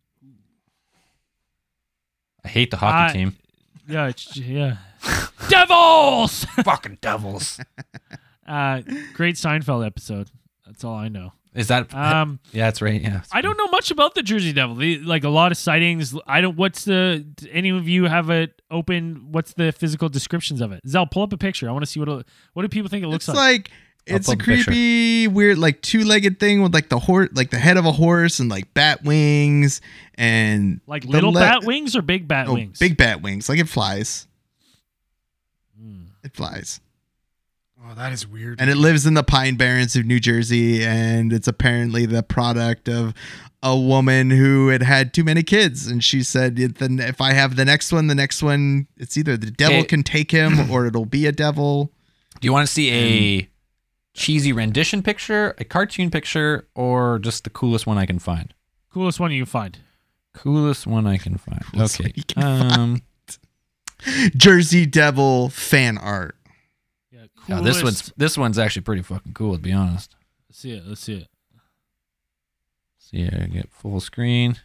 I hate the hockey team. Yeah, yeah. Devils! Fucking Devils. Great Seinfeld episode. That's all I know. Is that? Yeah, that's right. Yeah. I don't know much about the Jersey Devil. Like a lot of sightings. Any of you have it open? What's the physical descriptions of it? Zell, pull up a picture. I want to see what do people think it looks like? It's a creepy, weird, like two-legged thing with like the the head of a horse and like bat wings and like little bat wings or big bat wings? Big bat wings. Like it flies. It flies. Oh, that is weird. And it lives in the Pine Barrens of New Jersey, and it's apparently the product of a woman who had too many kids, and she said, "If I have the next one, it's either the devil can take him or it'll be a devil." Do you want to see a cheesy rendition picture, a cartoon picture, or just the coolest one I can find? Coolest one you can find. Coolest one I can find. Coolest Okay. one you can find. Jersey Devil fan art. Yeah, this one's actually pretty fucking cool, to be honest. Let's see it. See, I get full screen.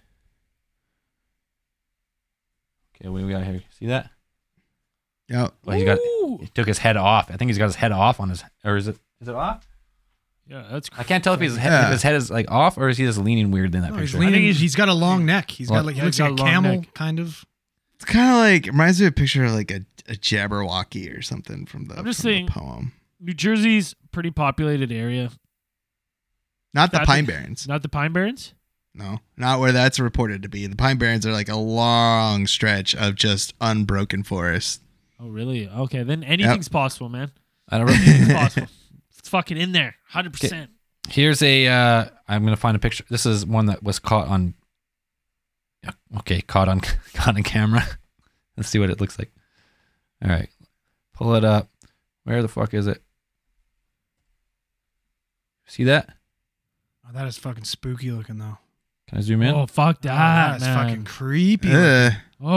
Okay, what do we got here? See that? Yeah. Well, he took his head off. I think he's got his head off on his, or is it off? Yeah, that's. I can't tell if his head is like off or is he just leaning weird in that picture. He's got a long neck. He looks like a camel, kind of. It's kind of like reminds me of a picture of like a Jabberwocky or something from the. I'm just saying, the poem. New Jersey's pretty populated area. Not the Pine Barrens. Not the Pine Barrens? No, not where that's reported to be. The Pine Barrens are like a long stretch of just unbroken forest. Oh, really? Okay, then anything's possible, man. I don't know. Anything's possible. It's fucking in there, 100%. Okay. Here's I'm gonna find a picture. This is one that was caught on. Caught on camera. Let's see what it looks like. All right, pull it up. Where the fuck is it? See that? Oh, that is fucking spooky looking though. Can I zoom in? Oh, fuck that, that's man. fucking creepy. Oh.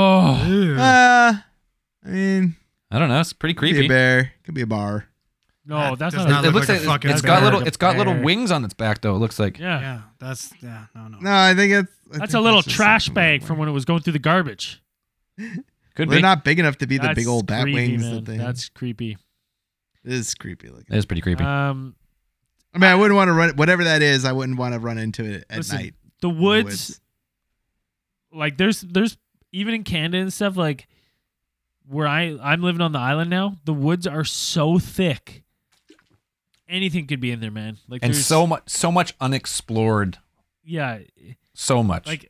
I mean, I don't know. It's pretty creepy. Could be a bear. Could be a bar. No, that's does not. not It look looks like a like fucking it's bear. got it's got little wings on its back though. It looks like. Yeah. No. No, I think it's. That's a little trash bag from when it was going through the garbage. Could They're be. not big enough to be the That's big old bat creepy, wings man. that they. That's creepy. It is creepy looking. It is pretty creepy. I mean, I wouldn't want to run whatever that is. I wouldn't want to run into it at Listen, night. The woods, like there's even in Canada and stuff, like where I'm living on the island now, the woods are so thick. Anything could be in there, man. Like and there's so much unexplored. Yeah. So much. Like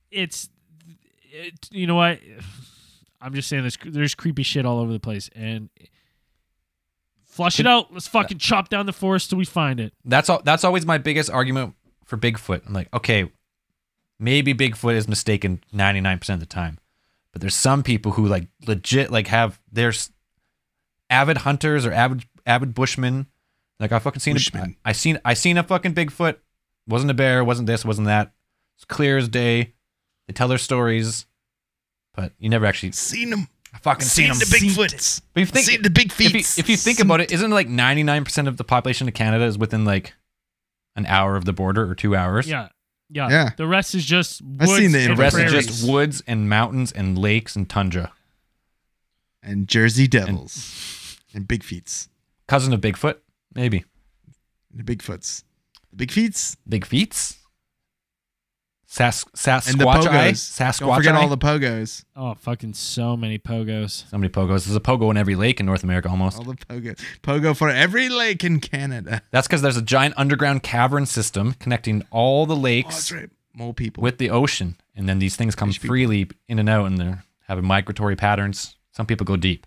you know what? I'm just saying there's creepy shit all over the place, and flush it out. Let's fucking chop down the forest till we find it. That's always my biggest argument for Bigfoot. I'm like, okay, maybe Bigfoot is mistaken 99% of the time, but there's some people who like legit like there's avid hunters or avid bushmen. Like I fucking seen I seen a fucking Bigfoot. Wasn't a bear. Wasn't this. Wasn't that. It's clear as day. They tell their stories, but you never actually seen them. I fucking seen them. The Bigfoots. But you think, seen the big feet. If you think about it, isn't it like 99% of the population of Canada is within like an hour of the border or 2 hours? Yeah. The rest is just woods. I've seen The rest is prairies. just woods and mountains and lakes and tundra. And Jersey Devils. And big feets. Cousin of Bigfoot, maybe. The Bigfoots. The big feets. Big feets. And the Sasquatch eye. pogos. Sasquatch Don't forget eye. all the pogos. Oh, fucking so many pogos. So many pogos. There's a pogo in every lake in North America almost. All the pogos. Pogo for every lake in Canada. That's because there's a giant underground cavern system connecting all the Oh, lakes that's right. Mole people. with the ocean. And then these things come Fish people. freely in and out and they're having migratory patterns. Some people go deep.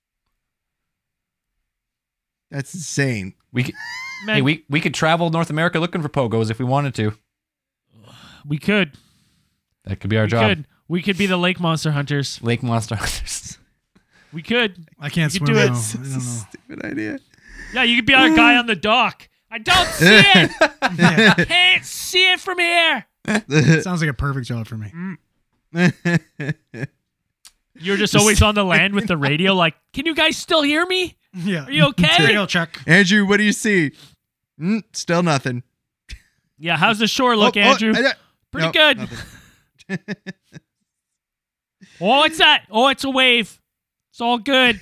That's insane. We could, Man, hey, we could travel North America looking for pogos if we wanted to. we could. That could be our job. We could be the lake monster hunters. Lake monster hunters. We could. I can't You swim could do it. though. It's I don't know. a stupid idea. Yeah, you could be our guy on the dock. I don't see it. Can't see it from here. Sounds like a perfect job for me. You're just always on the land with the radio. Like, can you guys still hear me? Yeah. Are you okay? Radio check. Andrew, what do you see? Still nothing. Yeah, how's the shore look, Andrew? Pretty good. Nothing. Oh, it's that. Oh, it's a wave. It's all good.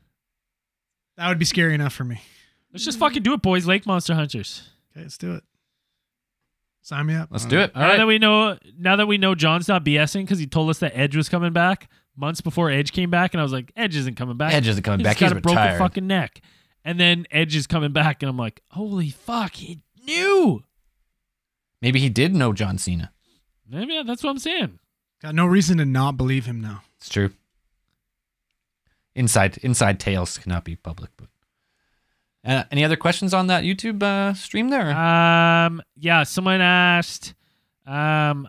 That would be scary enough for me. Let's just fucking do it, boys. Lake Monster Hunters. Okay, let's do it. Sign me up. Let's do it. All Now right. that we know John's not BSing because he told us that Edge was coming back months before Edge came back, and I was like, Edge isn't coming back. Edge isn't coming back. He's He's got a broken retired. fucking neck. And then Edge is coming back, and I'm like, holy fuck, he knew. Maybe he did know John Cena. Maybe that's what I'm saying. Got no reason to not believe him now. It's true. Inside tales cannot be public. But any other questions on that YouTube stream there? Yeah, someone asked, what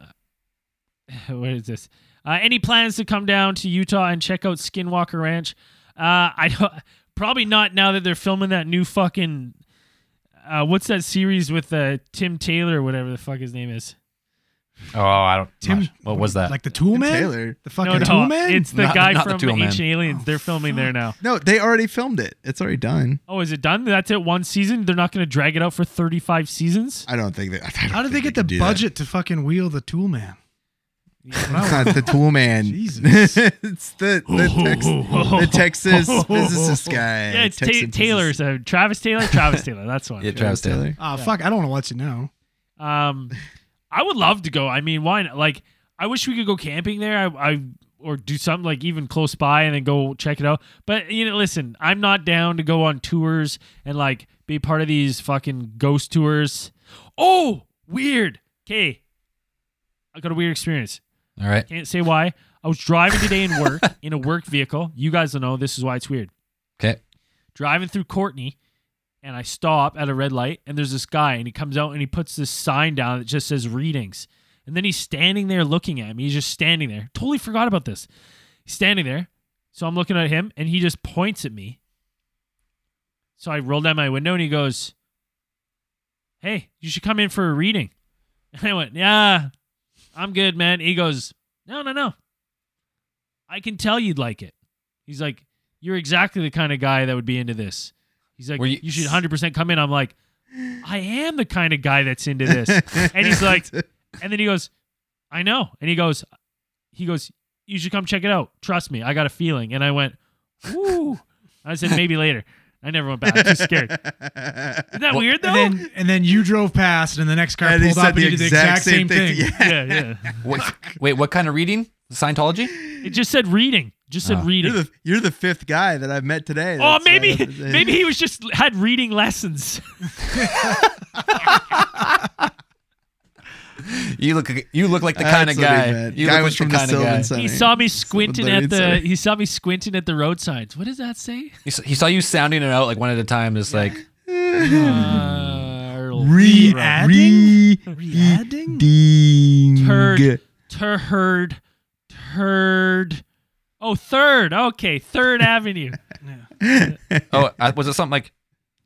is this? Any plans to come down to Utah and check out Skinwalker Ranch? I don't, probably not now that they're filming that new fucking what's that series with Tim Taylor or whatever the fuck his name is. Oh, I don't. Tim, What was that? Like the Tool Man? Taylor. The fucking No, Tool Man? it's the Not- guy not the from Tool Man. Ancient Aliens. They're filming there now. No, they already filmed it. It's already done. Oh, is it done? That's it. One season. They're not going to drag it out for 35 seasons. I don't think that. How did they get the budget to fucking wheel the Tool Man? It's not the Tool Man. Jesus. It's the Texas physicist guy. Yeah, it's Texan Taylor. physicist. So Travis Taylor. Travis Taylor. That's one. Yeah, Travis Taylor. Oh, fuck. I don't want to let you know. I would love to go. I mean, why not? Like, I wish we could go camping there. Or do something like even close by and then go check it out. But listen, I'm not down to go on tours and like be part of these fucking ghost tours. Oh, weird. Okay, I got a weird experience. All right. Can't say why. I was driving today in work in a work vehicle. You guys don't know this is why it's weird. Okay. Driving through Courtney, and I stop at a red light, and there's this guy, and he comes out and he puts this sign down that just says readings. And then he's standing there looking at me. He's just standing there. Totally forgot about this. He's standing there. So I'm looking at him, and he just points at me. So I roll down my window, and he goes, "Hey, you should come in for a reading." And I went, "Yeah, I'm good, man." He goes, No. I can tell you'd like it. He's like, "You're exactly the kind of guy that would be into this." He's like, you should 100% come in. I'm like, I am the kind of guy that's into this. And he's like, and then he goes, "I know." And he goes, "You should come check it out. Trust me, I got a feeling." And I went, "Ooh." I said, "Maybe later." I never went back. I'm too scared. Isn't that weird, though? And then you drove past, and the next car And he pulled said up, and the he did the exact same thing. Yeah. Yeah. Wait, what kind of reading? Scientology? It just said reading. Just said reading. You're the fifth guy that I've met today. Oh, that's, maybe he was just had reading lessons. You look like the kind of That's what he guy. meant. You Guy look was like from the the kind of Sylvan guy. Center. He saw me squinting Learning Center. He saw me squinting at the road signs. What does that say? He saw you sounding it out like one at a time, just like Re-adding? Re-adding? Turd. Oh, Third. Okay, Third Avenue. was it something like?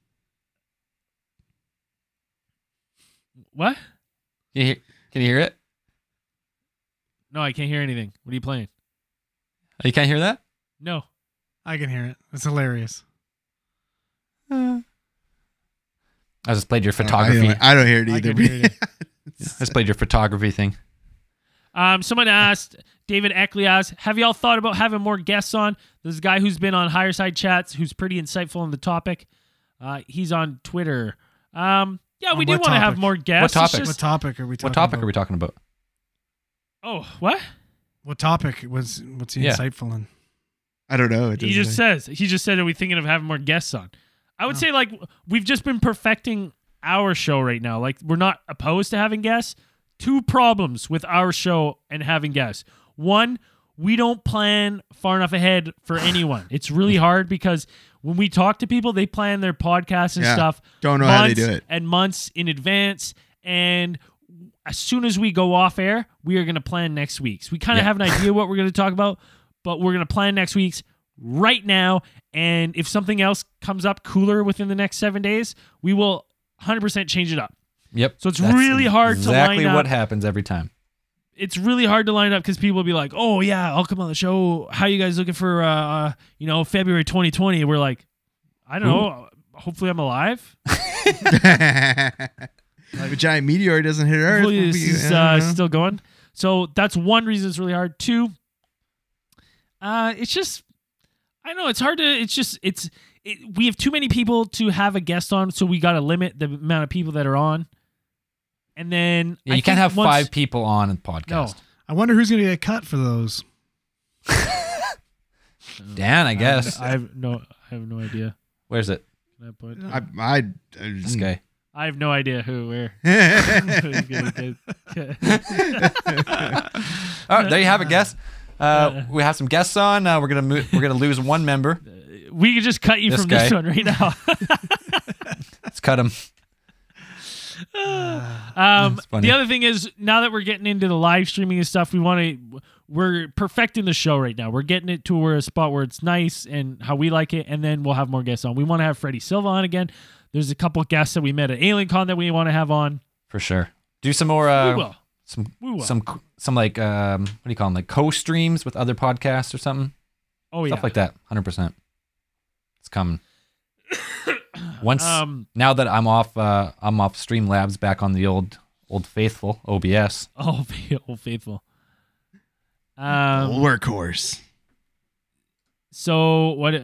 What? Can you hear it? No, I can't hear anything. What are you playing? You can't hear that? No. I can hear it. It's hilarious. I just played your photography. I don't hear it I either. can hear it. I just played your photography thing. Someone asked, David Eckley asked, have y'all thought about having more guests on? There's a guy who's been on Higher Side Chats who's pretty insightful on the topic. He's on Twitter. Yeah, we do want to have more guests. What topic? It's What just- topic are we talking What topic about? are we talking about? Oh, what? What topic what's he Yeah. insightful in? I don't know. He just said, are we thinking of having more guests on? I would say, like, we've just been perfecting our show right now. Like, we're not opposed to having guests. Two problems with our show and having guests. One, we don't plan far enough ahead for anyone. It's really hard because when we talk to people, they plan their podcasts and stuff. Don't know how they do it. And months in advance. And as soon as we go off air, we are going to plan next week's. We kind of have an idea what we're going to talk about, but we're going to plan next week's right now. And if something else comes up cooler within the next 7 days, we will 100% change it up. Yep. So it's really hard to line Exactly up. what happens every time. It's really hard to line up because people will be like, "Oh yeah, I'll come on the show. How you guys looking for February 2020?" We're like, I don't know. hopefully I'm alive. If a giant meteor doesn't hit Earth, Hopefully this is still going. So that's one reason it's really hard. Two, it's just, I don't know, it's hard to, we have too many people to have a guest on, so we got to limit the amount of people that are on. And then you can't have 5 people on a podcast. No. I wonder who's going to get cut for those. Dan, I guess. I have no idea. Where's it? Can I put- This guy. I have no idea where. Who's gonna get- Oh, there you have it, guests. We have some guests on. We're gonna lose one member. We could just cut you This from this guy. one right now. Let's cut him. funny. The other thing is, now that we're getting into the live streaming and stuff, we're perfecting the show right now. We're getting it to a spot where it's nice and how we like it, and then we'll have more guests on. We want to have Freddie Silva on again. There's a couple of guests that we met at AlienCon that we want to have on. For sure. Do some more. We will. We will. Some like what do you call them? Like co-streams with other podcasts or something. Oh yeah. Stuff like that. 100%. It's coming. Once now that I'm off Streamlabs, back on the old faithful OBS. Oh, old faithful. Workhorse. So what?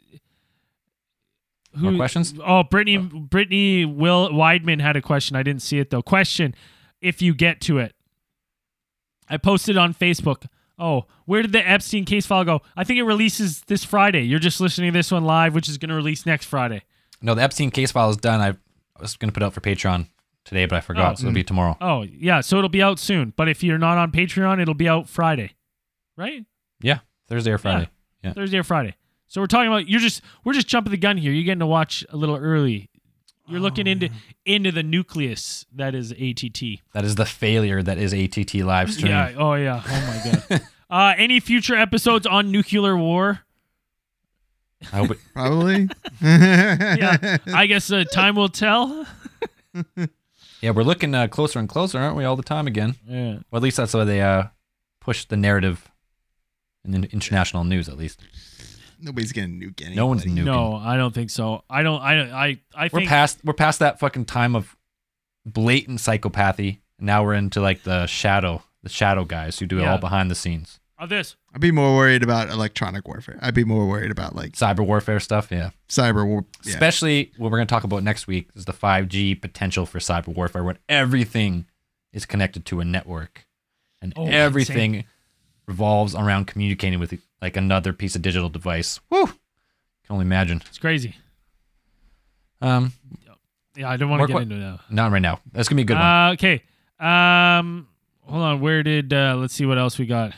More questions? Oh, Brittany Will Weidman had a question. I didn't see it though. Question: if you get to it, I posted on Facebook. Oh, where did the Epstein case file go? I think it releases this Friday. You're just listening to this one live, which is going to release next Friday. No, the Epstein case file is done. I was going to put it out for Patreon today, but I forgot, so it'll be tomorrow. Oh, yeah, so it'll be out soon. But if you're not on Patreon, it'll be out Friday, right? Yeah, Thursday or Friday. Yeah. Thursday or Friday. So we're talking about we're just jumping the gun here. You're getting to watch a little early. You're looking into the nucleus that is ATT. That is the failure that is ATT live stream. Yeah. Oh yeah. Oh my god. Any future episodes on nuclear war? I hope it, Probably. Yeah. I guess time will tell. yeah, we're looking closer and closer, aren't we, all the time again? Yeah. Well, at least that's why they push the narrative in the international news, at least. Nobody's gonna nuke anybody. No one's nuking. No, I don't think so. I think We're past that fucking time of blatant psychopathy. Now we're into like the shadow guys who do it all behind the scenes. of this. I'd be more worried about electronic warfare. I'd be more worried about like Cyber warfare stuff, yeah. cyber war. Yeah. Especially what we're going to talk about next week is the 5G potential for cyber warfare, when everything is connected to a network and everything revolves around communicating with like another piece of digital device. Woo! Can only imagine. It's crazy. Um, Yeah, I don't want to get into that. Not right now. That's gonna be a good one. Okay. Hold on. Where did? Let's see what else we got.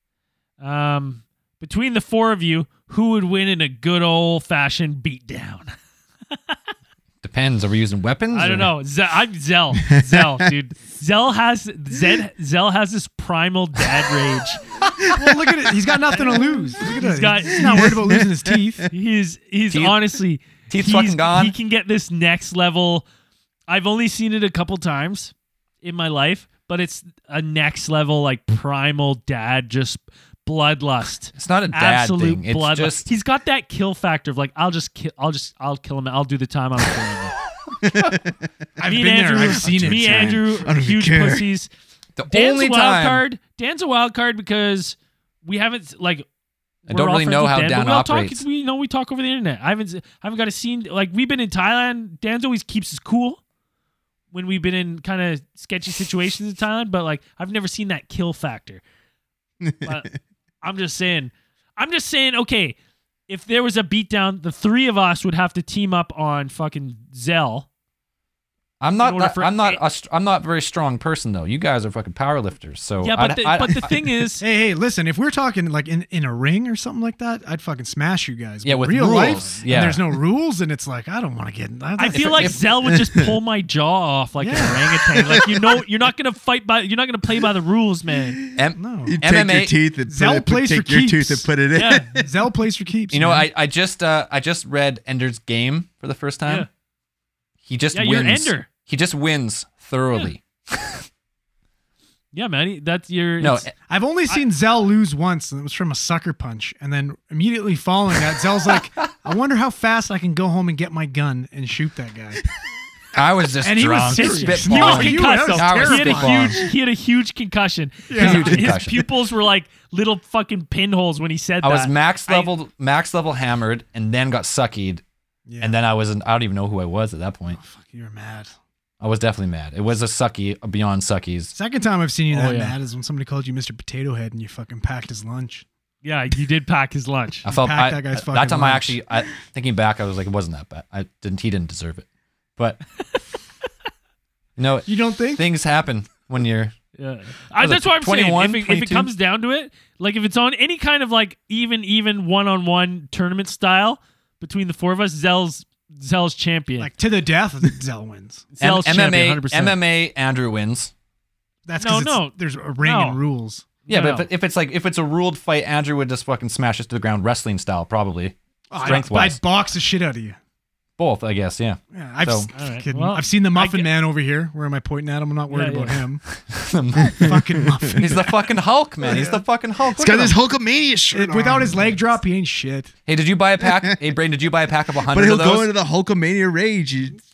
Between the four of you, who would win in a good old fashioned beatdown? Depends. Are we using weapons? I don't know. I'm Zell. Zell, dude. Zell has this primal dad rage. Well, look at it. He's got nothing to lose. Look at it. He's He's not worried about losing his teeth. He's Teeth- honestly teeth fucking gone? He can get this next level. I've only seen it a couple times in my life, but it's a next level like primal dad, just bloodlust. It's not a dad Absolute thing. It's bloodlust. just He's got that kill factor of like I'll kill him. I'll do the time. I'm killing him. I've Me been and Andrew, there. I've seen it. Me and Andrew, I don't huge care. pussies. the Dan's only a wild time. card. Dan's a wild card because we haven't like. I don't we're all really friends know with how Dan, Dan but we all operates. we talk over the internet. I haven't got a scene like we've been in Thailand. Dan's always keeps us cool when we've been in kind of sketchy situations in Thailand, but like I've never seen that kill factor. But I'm just saying. Okay, if there was a beatdown, the three of us would have to team up on fucking Zell. I'm in not. order for- I'm not a very strong person though. You guys are fucking power lifters. So Yeah, but the thing is, Hey, listen, if we're talking like in a ring or something like that, I'd fucking smash you guys. Yeah, But with real rules, life, yeah. and there's no rules, and it's like, I don't want to get I feel like Zell would just pull my jaw off like an orangutan. Like you're not gonna play by the rules, man. No. You take MMA your teeth and Zell plays take for your keeps. tooth and put it in. Yeah, Zell plays for keeps. You know, man. I just read Ender's Game for the first time. Yeah. He just Yeah, you're wins. Ender. He just wins thoroughly. Yeah, man. That's your No, it's- I've only seen Zell lose once, and it was from a sucker punch. And then immediately following that, Zell's like, I wonder how fast I can go home and get my gun and shoot that guy. I was just And he was drunk. serious. he was spitballing. You- concussed. that was though. I was He had a spitballing. he had a huge concussion. Yeah. Huge His concussion. pupils were like little fucking pinholes when he said I that. was max level hammered, and then got suckied, Yeah. and then I don't even know who I was at that point. Fuck, you're mad. I was definitely mad. It was a sucky beyond suckies. Second time I've seen you that yeah. mad is when somebody called you Mr. Potato Head and you fucking packed his lunch. Yeah, you did pack his lunch. I felt packed that guy's fucking that time. I lunch. actually, thinking back, I was like, it wasn't that bad. He didn't deserve it, but You don't think? things happen when you're. Yeah, Was that's it what I'm 21, saying. If it 22? comes down to it, like if it's on any kind of like even one-on-one tournament style between the four of us, Zell's champion. Like to the death, Zell wins. Zell's champion, 100%. MMA, Andrew wins. That's No, because there's a ring No. and rules. Yeah, No. but if it's a ruled fight, Andrew would just fucking smash us to the ground, wrestling style, probably. Strength-wise. I'd box the shit out of you. Both, I guess. Yeah. Yeah, I've, So- Alright, well, I've seen the Muffin I Man over here. Where am I pointing at him? I'm not worried Yeah, about yeah. him. Fucking Muffin. He's the fucking Hulk, man. He's the fucking Hulk. He's Look got at this him. Hulkamania shirt Without on. his leg drop, he ain't shit. Hey, did you buy a pack? Hey, Braden, did you buy a pack of 100 But he'll of go those? into the Hulkamania rage.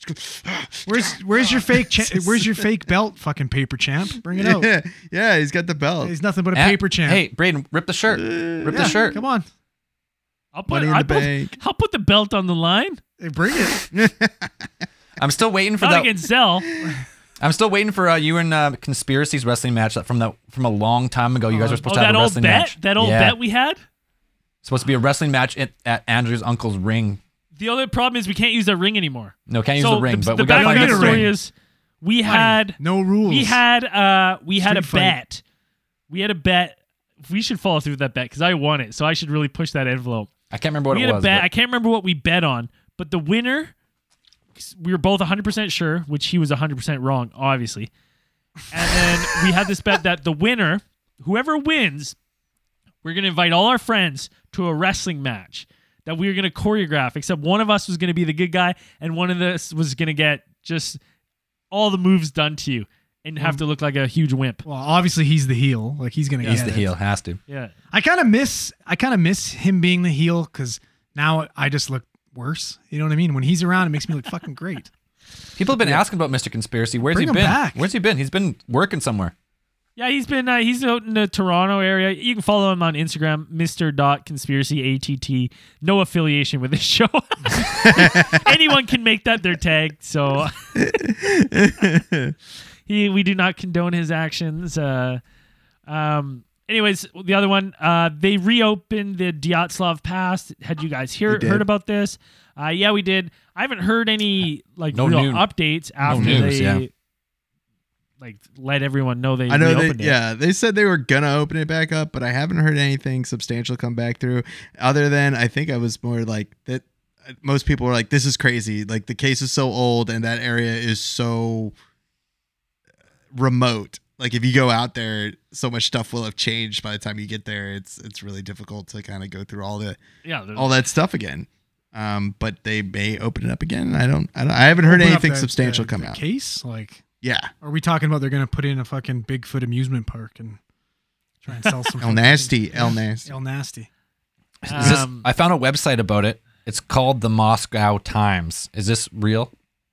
Where's your fake where's your fake belt, fucking paper champ? Bring it out. Yeah, he's got the belt. He's nothing but a Eh, paper champ. Hey, Braden, rip the shirt. Rip the Yeah, shirt. Come on. Money in the bank. I'll put the belt on the line. Hey, bring it. I'm still waiting for Not that. against Zell. I'm still waiting for you and Conspiracy's wrestling match from a long time ago. You guys were supposed to have that a old wrestling bet. match. That old Yeah. bet we had. Supposed to be a wrestling match at Andrew's uncle's ring. The other problem is we can't use that ring anymore. No, can't use So the ring, but the we gotta back find of a the ring. story is we had No rules. we had a Street fight. bet. We had a bet. We should follow through with that bet because I won it, so I should really push that envelope. I can't remember what We it had a was. bet. but- I can't remember what we bet on, but the winner, we were both 100% sure, which he was 100% wrong, obviously. And then we had this bet that the winner, whoever wins, we're going to invite all our friends to a wrestling match that we were going to choreograph, except one of us was going to be the good guy and one of us was going to get just all the moves done to you and have to look like a huge wimp. Well, obviously he's the heel. Like he's gonna. He's get the it. heel, has to. Yeah. I kind of miss him being the heel because now I just look worse. You know what I mean? When he's around, it makes me look fucking great. People have been asking about Mr. Conspiracy. Where's Bring he him been? back. Where's he been? He's been working somewhere. Yeah, he's out in the Toronto area. You can follow him on Instagram, Mr.Conspiracy, ATT. No affiliation with this show. Anyone can make that their tag. So we do not condone his actions. Anyways, the other one, they reopened the Dyatlov Pass. Had you guys did. heard about this? Yeah, we did. I haven't heard any No real news. updates after news, they yeah. let everyone know they I know reopened it. they said they were gonna open it back up, but I haven't heard anything substantial come back through. Other than I think I was more like that. Most people were like, "This is crazy! Like the case is so old, and that area is so remote. Like if you go out there, so much stuff will have changed by the time you get there. It's really difficult to kind of go through all that stuff again." But they may open it up again. I haven't heard Open up anything the- substantial the- come the out. Case like. Yeah. Are we talking about they're going to put in a fucking Bigfoot amusement park and try and sell some El Nasty. El Nasty. El Nasty. Is this, Um, I found a website about it. It's called the Moscow Times. Is this real?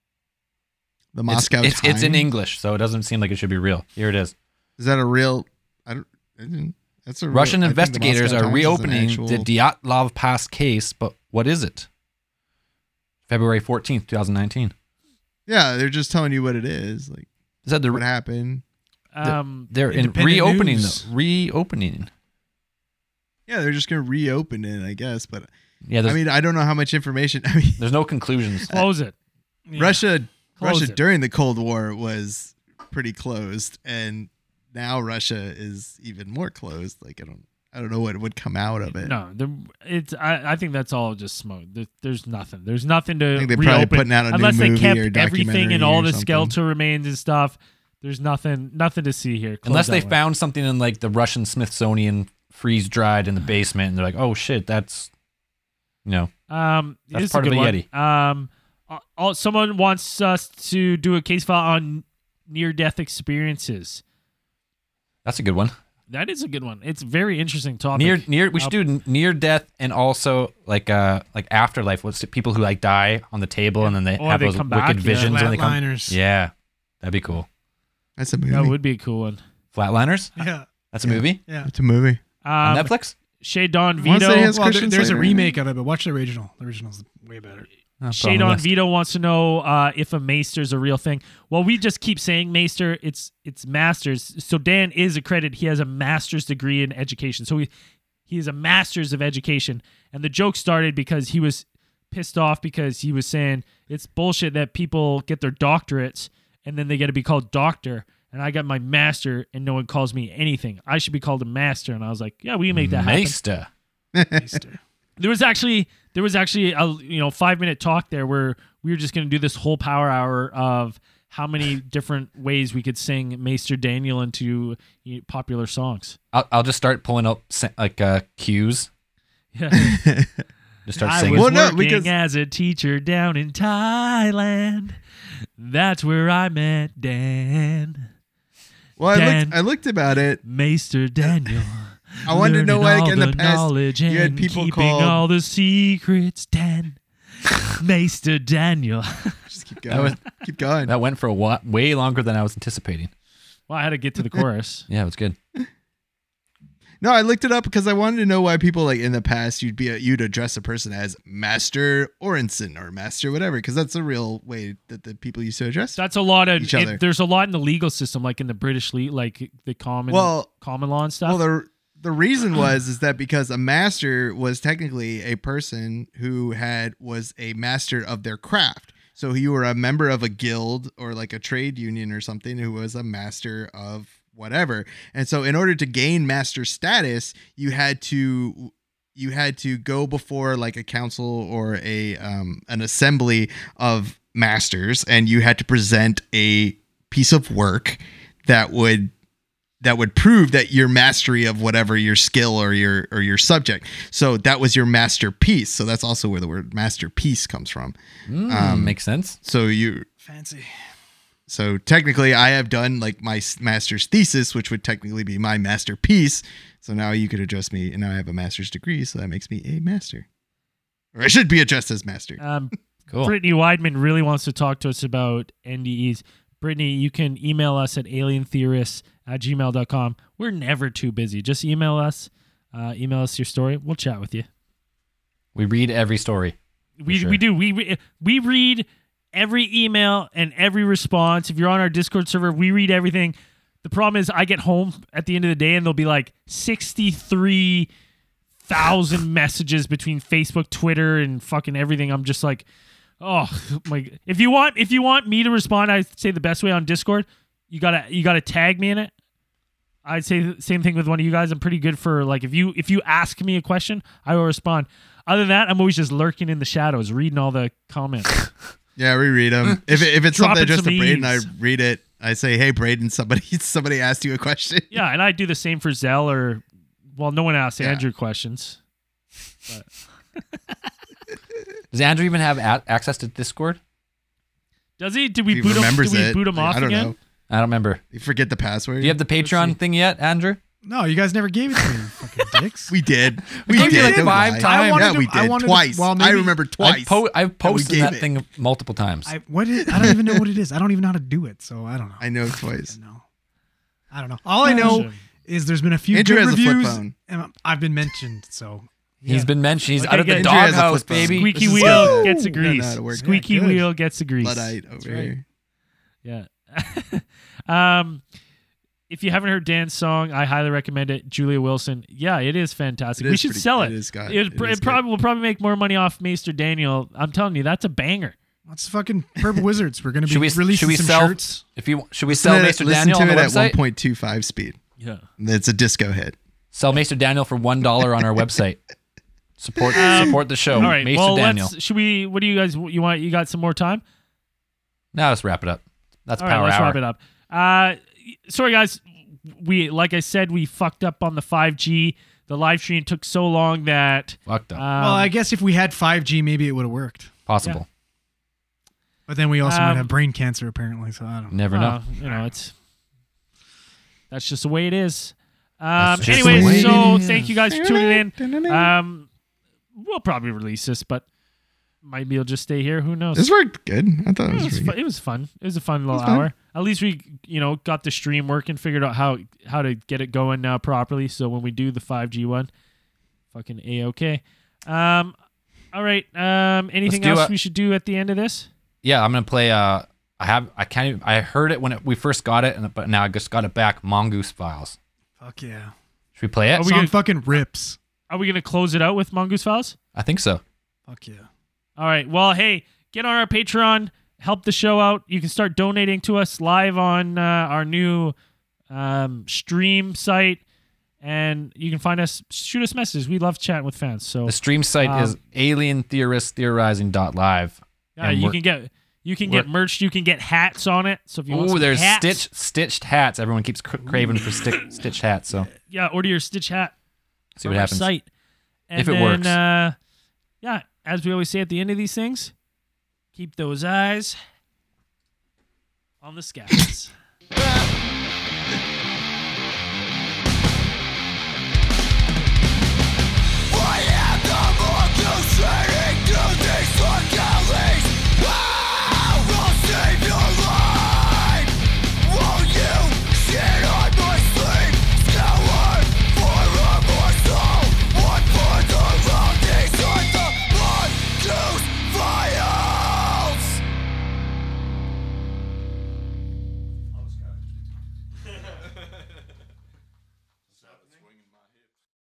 The Moscow It's in Times? English, so it doesn't seem like it should be real. Here it is. Is that a real? That's a real, Russian I think the investigators Moscow are Times is an reopening actual- the Dyatlov Pass case, but what is it? February 14th, 2019. Yeah, they're just telling you what it is, like Is that what happened. they're in Independent reopening news. though. Reopening. Yeah, they're just gonna reopen it, I guess. But Yeah, I mean, I don't know how much information. I mean, there's no conclusions. Close it. Russia Close it. during the Cold War was pretty closed, and now Russia is even more closed. Like I don't know what would come out of it. No, I think that's all just smoke. There's nothing. There's nothing to I think they're probably reopen putting out a new unless they movie kept or everything and documentary all or the something. skeletal remains and stuff. There's nothing to see here. Close Unless they that one. found something in like the Russian Smithsonian freeze dried in the basement, and they're like, "Oh shit, that's That's That's a part of good the one. Someone wants us to do a case file on near-death experiences. That's a good one. That is a good one. It's a very interesting topic. We should do near death and also like afterlife. What's people who like die on the table and then they have those come wicked back, visions when they come. Flatliners. Yeah, that'd be cool. That's a movie. That would be a cool one. Flatliners. Yeah. That's a movie Yeah. It's a movie. on Netflix. Shay Don Once Vito. they has Well, Christian there's a Slater. remake of it, but watch the original. The original's way better. Shay Don Vito wants to know if a Maester's a real thing. Well, we just keep saying Maester. It's Masters. So Dan is accredited. He has a master's degree in education. So he is a master's of education. And the joke started because he was pissed off because he was saying it's bullshit that people get their doctorates and then they get to be called doctor. And I got my master and no one calls me anything. I should be called a master. And I was like, yeah, we can make that happen. Maester. Maester. There was actually a 5-minute talk there where we were just going to do this whole power hour of how many different ways we could sing Maester Daniel into popular songs. I'll just start pulling up cues. Yeah. Just start I singing. was Well, no, working because- as a teacher down in Thailand. That's where I met Dan. Well, Dan. I looked about it. Maester Daniel. I wanted to know why, Learning like, in all the past, knowledge you had and people keeping called- all the secrets, Dan. Maester Daniel. Just keep going. Keep going. That went for a way longer than I was anticipating. Well, I had to get to the chorus. Yeah, it was good. No, I looked it up because I wanted to know why people like in the past you'd address a person as Master Orenson or Master whatever, because that's a real way that the people used to address. That's a lot of Each other. there's a lot in the legal system, like in the British like the common law and stuff. Well, the reason is that because a master was technically a person who was a master of their craft. So you were a member of a guild or like a trade union or something who was a master of whatever. And so in order to gain master status, you had to go before like a council or an assembly of masters, and you had to present a piece of work that would prove that your mastery of whatever your skill or your subject. So that was your masterpiece. So that's also where the word masterpiece comes from. Makes sense. So Fancy. So technically I have done like my master's thesis, which would technically be my masterpiece. So now you could address me, and now I have a master's degree. So that makes me a master, or I should be addressed as master. Cool. Brittany Weidman really wants to talk to us about NDEs. Brittany, you can email us at alientheorists@gmail.com. We're never too busy. Just email us. Email us your story. We'll chat with you. We read every story. We sure. we do. We read every email and every response. If you're on our Discord server, we read everything. The problem is I get home at the end of the day and there'll be like 63,000 messages between Facebook, Twitter, and fucking everything. I'm just like, oh my. If you want me to respond, I say the best way on Discord, you gotta tag me in it. I'd say the same thing with one of you guys. I'm pretty good for like if you ask me a question, I will respond. Other than that, I'm always just lurking in the shadows, reading all the comments. Yeah, we read them. If it's Dropping something just to some Braden, I eaves. read it. I say, "Hey, Braden, somebody asked you a question." Yeah, and I do the same for Zell or, well, no one asks Yeah. Andrew questions. Does Andrew even have access to Discord? Does he? Did we He boot him? remembers Did we it. boot him off I don't again? know. I don't remember. You forget the password. Do you have the Patreon thing yet, Andrew? No, you guys never gave it to me, you fucking dicks. We did. We gave you did like Don't 5 lie. times. Yeah, we did twice. well, I maybe- remember twice. I've posted gave that it. thing multiple times. I don't even know what it is. I don't even know how to do it, so I don't know. I know twice. No. I don't know. All I know is there's been a few Andrew good has a flip reviews, phone. and I've been mentioned. So He's been mentioned. He's Okay, out of the good. Andrew has a doghouse, flip phone. baby. Squeaky This is wheel good. gets the I don't know grease. how to work. Squeaky Yeah, good. wheel gets the grease. Luddite over here. Yeah. If you haven't heard Dan's song, I highly recommend it. Julia Wilson. Yeah, it is fantastic. It We is should pretty- sell it it. is good. It It is probably will probably make more money off Maester Daniel. I'm telling you, that's a banger. what's fucking Purple Wizards? We're gonna be Should we releasing some sell? shirts. Should we sell Maester Daniel to on the it at website? 1.25 speed. Yeah. It's a disco hit. Sell Maester Daniel for $1 on our website. Support the show. All right. Maester Well, Daniel. should we? What do you guys? You want? You got some more time? Now let's wrap it up. That's All right, power let's hour. wrap it up. Sorry guys, like I said, we fucked up on the 5G. The live stream took so long that Fucked up. Well, I guess if we had 5G, maybe it would have worked. Possible. But then we also might Um, have brain cancer, apparently. So I don't know. Never know. you know, it's That's just the way it is. That's just Anyways, the way it so is. thank you guys for tuning in. We'll probably release this, but maybe it'll just stay here. Who knows? This worked good. I thought it was pretty good. It was fun. It was a fun little fun. hour. At least we, got the stream working, figured out how to get it going now properly. So when we do the 5G one, fucking A-okay. All right. Anything else we should do at the end of this? Yeah, I'm gonna play. I heard it when we first got it, but now I just got it back. Mongoose Files. Fuck yeah. Should we play it? Song fucking rips. Are we gonna close it out with Mongoose Files? I think so. Fuck yeah. All right. Well, hey, get on our Patreon, help the show out. You can start donating to us live on our new stream site, and you can find us. Shoot us messages. We love chatting with fans. So The stream site is alientheoristtheorizing.live. yeah, you can get merch. You can get hats on it. So if you want some there's hats, stitched hats. Everyone keeps craving for stitched hats. So yeah, order your Stitch hat. see from what our happens. Site. And If it then, works. Yeah, as we always say at the end of these things, keep those eyes on the skies.